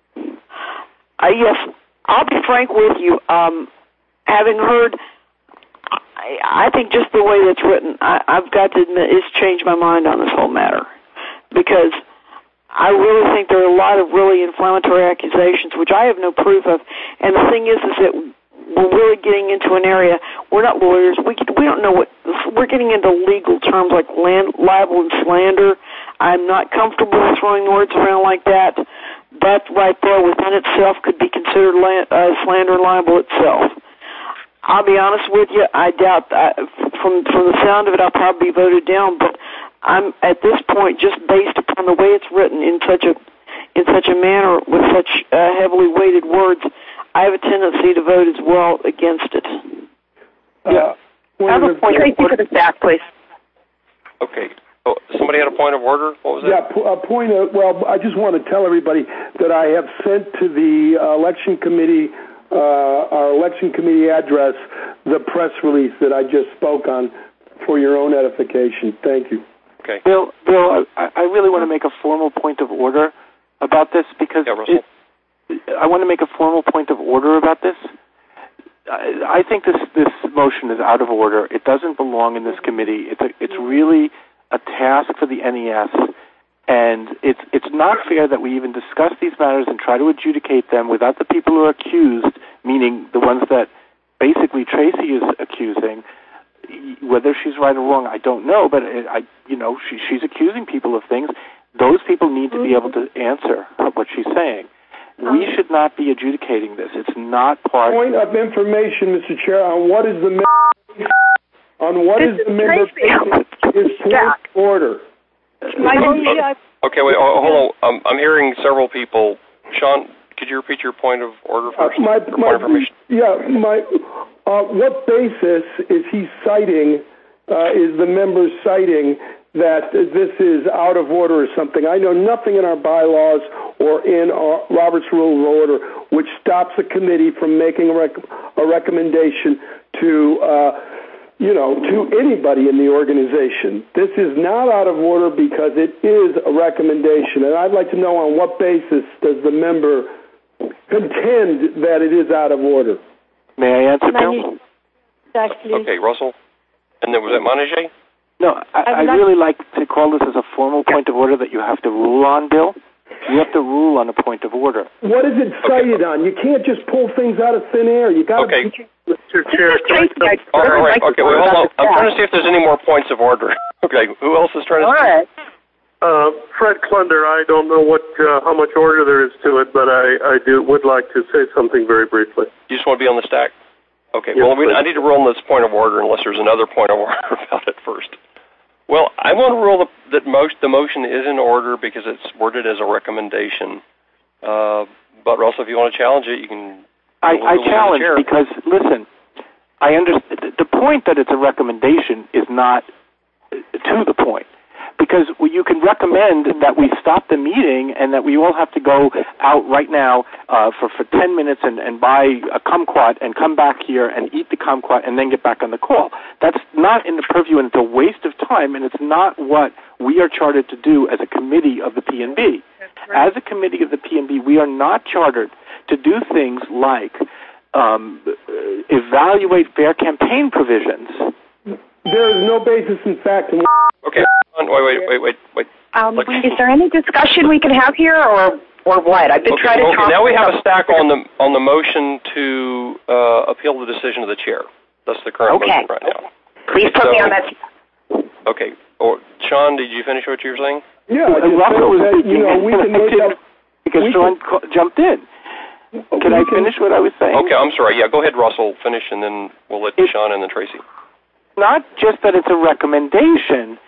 Speaker 6: Uh, yes, I'll be frank with you. Um, having heard, I, I think just the way it's written, I, I've got to admit, it's changed my mind on this whole matter. Because I really think there are a lot of really inflammatory accusations, which I have no proof of. And the thing is, is that we're really getting into an area, we're not lawyers, we we don't know what, we're getting into legal terms like land, libel and slander. I'm not comfortable with throwing words around like that. That right there within itself could be considered land, uh, slander and libel itself. I'll be honest with you, I doubt that. From, from the sound of it, I'll probably be voted down, but I'm at this point, just based upon the way it's written in such a in such a manner with such uh, heavily weighted words, I have a tendency to vote as well against it.
Speaker 5: Yeah.
Speaker 2: Uh, I have a point for the staff, please.
Speaker 1: Okay. Oh, somebody had a point of order? What was it?
Speaker 5: Yeah, a point of, well, I just want to tell everybody that I have sent to the uh, election committee, uh, our election committee address, the press release that I just spoke on for your own edification. Thank you.
Speaker 1: Okay.
Speaker 4: Bill, Bill, I, I really want to make a formal point of order about this because
Speaker 1: yeah, Russell.
Speaker 4: It, I want to make a formal point of order about this. I, I think this this motion is out of order. It doesn't belong in this committee. It's a, it's really a task for the N E S, and it's it's not fair that we even discuss these matters and try to adjudicate them without the people who are accused, meaning the ones that basically Tracy is accusing. Whether she's right or wrong, I don't know, but I, you know, she, she's accusing people of things. Those people need to be able to answer what she's saying. We should not be adjudicating this. It's not part.
Speaker 5: Point of information, Mister Chair, on what is the member, on what is the member is point of order.
Speaker 1: Okay, wait, hold on. I'm, I'm hearing several people. Sean, could you repeat your point of order first?
Speaker 5: Uh, my,
Speaker 1: point
Speaker 5: my,
Speaker 1: of information.
Speaker 5: Yeah, my. Uh, what basis is he citing? Uh, is the member citing that this is out of order or something? I know nothing in our bylaws or in our Robert's Rule of Order which stops a committee from making a, rec- a recommendation to, uh, you know, to anybody in the organization. This is not out of order because it is a recommendation, and I'd like to know on what basis does the member contend that it is out of order.
Speaker 4: May I answer, Bill?
Speaker 10: Exactly.
Speaker 1: Okay, Russell. And then was that Montague?
Speaker 4: No, I, I really like to call this as a formal point of order that you have to rule on, Bill. You have to rule on a point of order.
Speaker 5: What is it cited okay. on? You can't just pull things out of thin air. You got to.
Speaker 1: Okay.
Speaker 8: Mister Chair,
Speaker 1: all right, all right. Okay, wait, hold on. I'm trying to see if there's any more points of order. Okay, who else is trying to?
Speaker 2: All right.
Speaker 8: Uh, Fred Klunder, I don't know what uh, how much order there is to it, but I, I do would like to say something very briefly.
Speaker 1: You just want to be on the stack? Okay,
Speaker 8: yes,
Speaker 1: well, we, I need to rule on this point of order unless there's another point of order about it first. Well, I want to rule that most the motion is in order because it's worded as a recommendation. Uh, but Russell, if you want to challenge it, you can.
Speaker 4: I, I challenge because, listen, I understand the point that it's a recommendation is not to the point. Because you can recommend that we stop the meeting and that we all have to go out right now uh, for, for ten minutes and, and buy a kumquat and come back here and eat the kumquat and then get back on the call. That's not in the purview, and it's a waste of time, and it's not what we are chartered to do as a committee of the P N B. Right. As a committee of the P N B, we are not chartered to do things like um, evaluate fair campaign provisions.
Speaker 5: There is no basis in fact in...
Speaker 1: Okay, wait, wait, wait, wait, wait.
Speaker 2: Um, is there any discussion we can have here, or or what? I've been
Speaker 1: okay,
Speaker 2: trying to
Speaker 1: okay,
Speaker 2: talk...
Speaker 1: Now we have a stack on the on the motion to uh, appeal the decision of the chair. That's the current
Speaker 2: okay.
Speaker 1: motion right now.
Speaker 2: Please put
Speaker 1: so,
Speaker 2: me on that...
Speaker 1: Okay. Or, Sean, did you finish what you were saying?
Speaker 5: Yeah, I just
Speaker 4: Russell was
Speaker 5: that, you know, we can make up...
Speaker 4: Because Sean can, jumped in. Can I finish what I was saying?
Speaker 1: Okay, I'm sorry. Yeah, go ahead, Russell. Finish, and then we'll let it, Sean and then Tracy.
Speaker 4: Not just that it's a recommendation.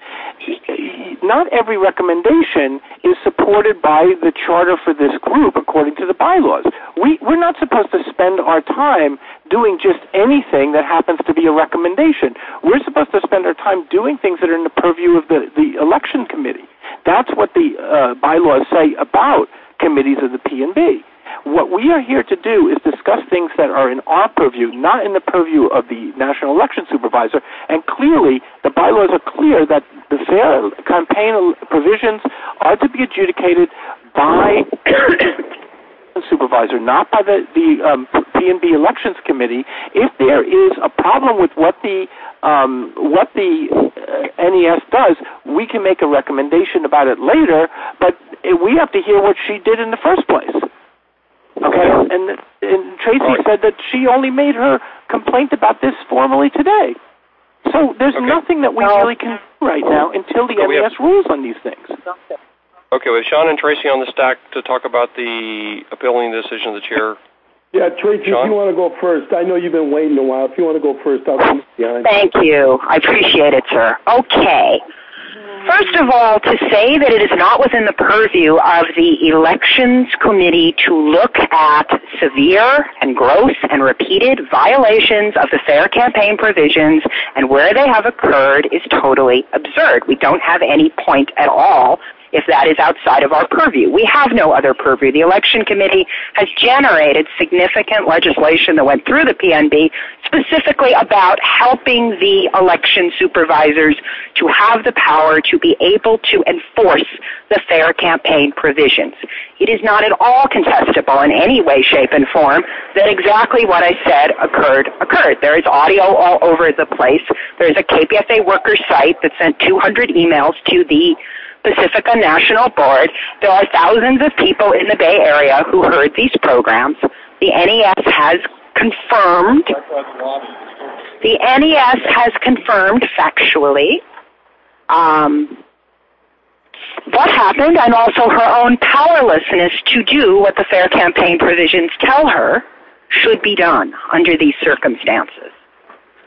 Speaker 4: Not every recommendation is supported by the charter for this group according to the bylaws. We, we're not supposed to spend our time doing just anything that happens to be a recommendation. We're supposed to spend our time doing things that are in the purview of the, the election committee. That's what the uh, bylaws say about committees of the P N B. What we are here to do is discuss things that are in our purview, not in the purview of the National Election Supervisor, and clearly the bylaws are clear that the fair campaign provisions are to be adjudicated by the supervisor, not by the, the um, P N B Elections Committee. If there is a problem with what the um, what the uh, N E S does, we can make a recommendation about it later, but we have to hear what she did in the first place. Okay, and, and Tracy right. said that she only made her complaint about this formally today. So there's okay. nothing that we no. really can do right now until the so N E S have... rules on these things.
Speaker 1: Okay, with Sean and Tracy on the stack to talk about the appealing the decision of the chair.
Speaker 5: Yeah, Tracy, Sean? If you want to go first, I know you've been waiting a while. If you want to go first, I'll come behind.
Speaker 2: Thank you. I appreciate it, sir. Okay. First of all, to say that it is not within the purview of the Elections Committee to look at severe and gross and repeated violations of the fair campaign provisions and where they have occurred is totally absurd. We don't have any point at all if that is outside of our purview. We have no other purview. The Election Committee has generated significant legislation that went through the P N B specifically about helping the election supervisors to have the power to be able to enforce the fair campaign provisions. It is not at all contestable in any way, shape, and form that exactly what I said occurred, occurred. There is audio all over the place. There is a K P F A worker site that sent two hundred emails to the Pacifica National Board. There are thousands of people in the Bay Area who heard these programs. The N E S has confirmed, the N E S has confirmed factually um, what happened and also her own powerlessness to do what the fair campaign provisions tell her should be done under these circumstances.